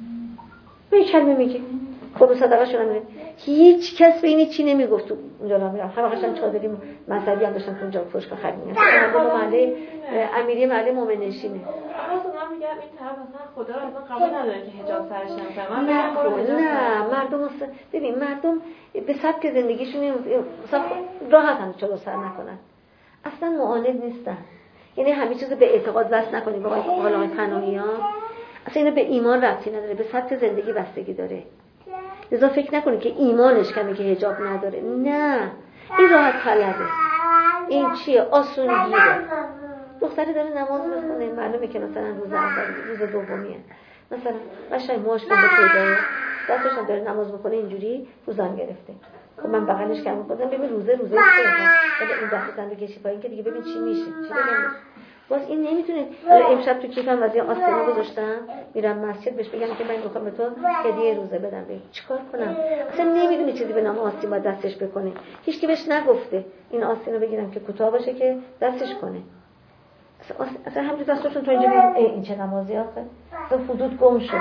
به کلمه میگه خب صدقه شدن میگه هیچ کس به این چی نمیگفت تو اونجا را میرم همه قشنگ چادری مذهبی هم داشتن تو اونجا فروشگاه خرید می‌کردن تو محله امیری محله مومن نشینه. من میگم این طرف مثلا خدا رو اصلا قبول نداره که حجاب سرش نمی‌کنه. من میگم برو نه مردم ببین مردم به سبک زندگیشون مثلا راحتن چلو سر نکنن اصلا معاند نیستن. یعنی همه چیزو به اعتقاد وصل نکنیم آقای پناهیان اصلا اینو به ایمان ربطی نداره به سبک زندگی بستگی داره. لذا فکر نکنید که ایمانش کمی که حجاب نداره. نه این راحت طلبه این چیه آسونگیره. دختری داره نماز میخونه معلومه که مثلا روز اولی روز دومیه مثلا قشنگ موهاش به پیدا دستش هم داره نماز میخونه اینجوری روزم گرفته. خب من بغلش کردم گفتم ببین روزه چیه بعد این دستتون رو کشی پایین که دیگه ببین چی میشه چی بگم. باز این نمیتونه. امشب تو کیفم از این آستینا گذاشتم میرم مسجد بهش بگم که من میخوام به تو هدیه روزه بدم. چیکار کنم؟ اصلا نمیدونه چیزی به نام آستین باید دستش بکنه. هیچ کی بهش نگفته این آستینو بگیرم که کوتاه باشه که دستش کنه. اصلا همین دستشون تو اینجا میگم این چه نمازی آخه اصلا حدود گم شده.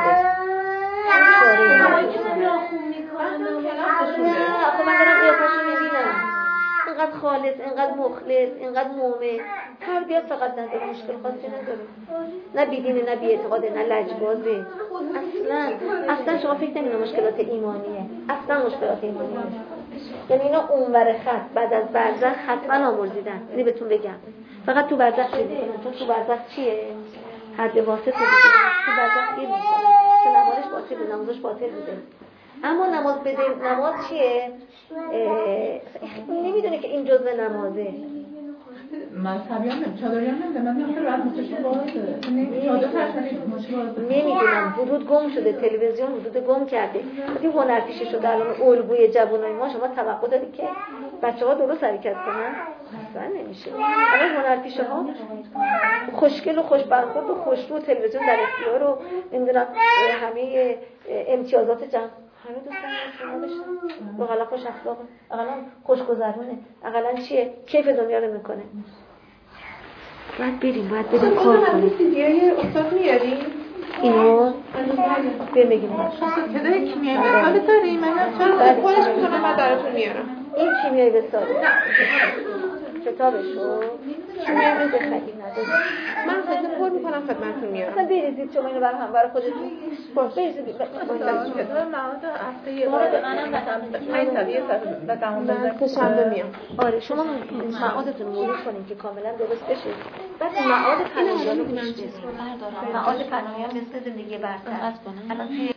چاره آخه من دارم قیافه‌شو میبینم اینقدر خالص اینقدر مخلص اینقدر مومن تربیت فقط نداره مشکل خاصی نداره نه بیدینه نه بی‌اعتقاده نه لجبازه اصلا شما فکر نکنید مشکلات ایمانیه اصلا مشکلات ایمانیه یعنی اینا اونور خط بعد از برزخ حتما آمرزیدن. یعنی بهتون بگم فقط تو برزخ چیزی کنن چون تو برزخ چیه حد واسط بوده تو برزخ گیر میکنه که نمازش باطل بوده نمازش باطل بوده اما نماز بده نماز چیه نمیدونه که این جزء نمازه. مذهبیان چادریان نمیده من میگم راحت مستشفی بازه چادر فرشانی نمیدونم حدود گم شده تلویزیون حدود گم کرده. وقتی هنرپیشه شده الان الگوی جوانای ما شما توقع دارید که بچه‌ها درست حرکت کنن اصلا نمیشه. الان هنرپیشه ها خوشگل و خوش برخورد و خوشرو تلویزیون در اختیار و نمیدونم همه امتیازات جمع همه دوستان شما داشتن اقلا خوش اخلاقه اقلا خوشگذرونه اقلا چیه کیف دنیا رو میکنه. باید بریم کار کنیم. سیدیای استاد میاریم اینو بگیم صدای کیمیایی وساله داریم من چرا خودش میتونم بعد براتون میارم. این کیمیایی وساله کتابشو کیمیایی وساله خیلی نداره من خودم پر میکنم خدمتتون میارم. اصلا بریزید شما اینو برای خودتون بریزید مواد هفته من طبیعی بدم بزنم شنبه میام. آره شما معادتون مرور کنین که کاملا درست بشه. بعد معاد پناهیان رو گوش بدید. معاد پناهیان مثل زندگی برتر الان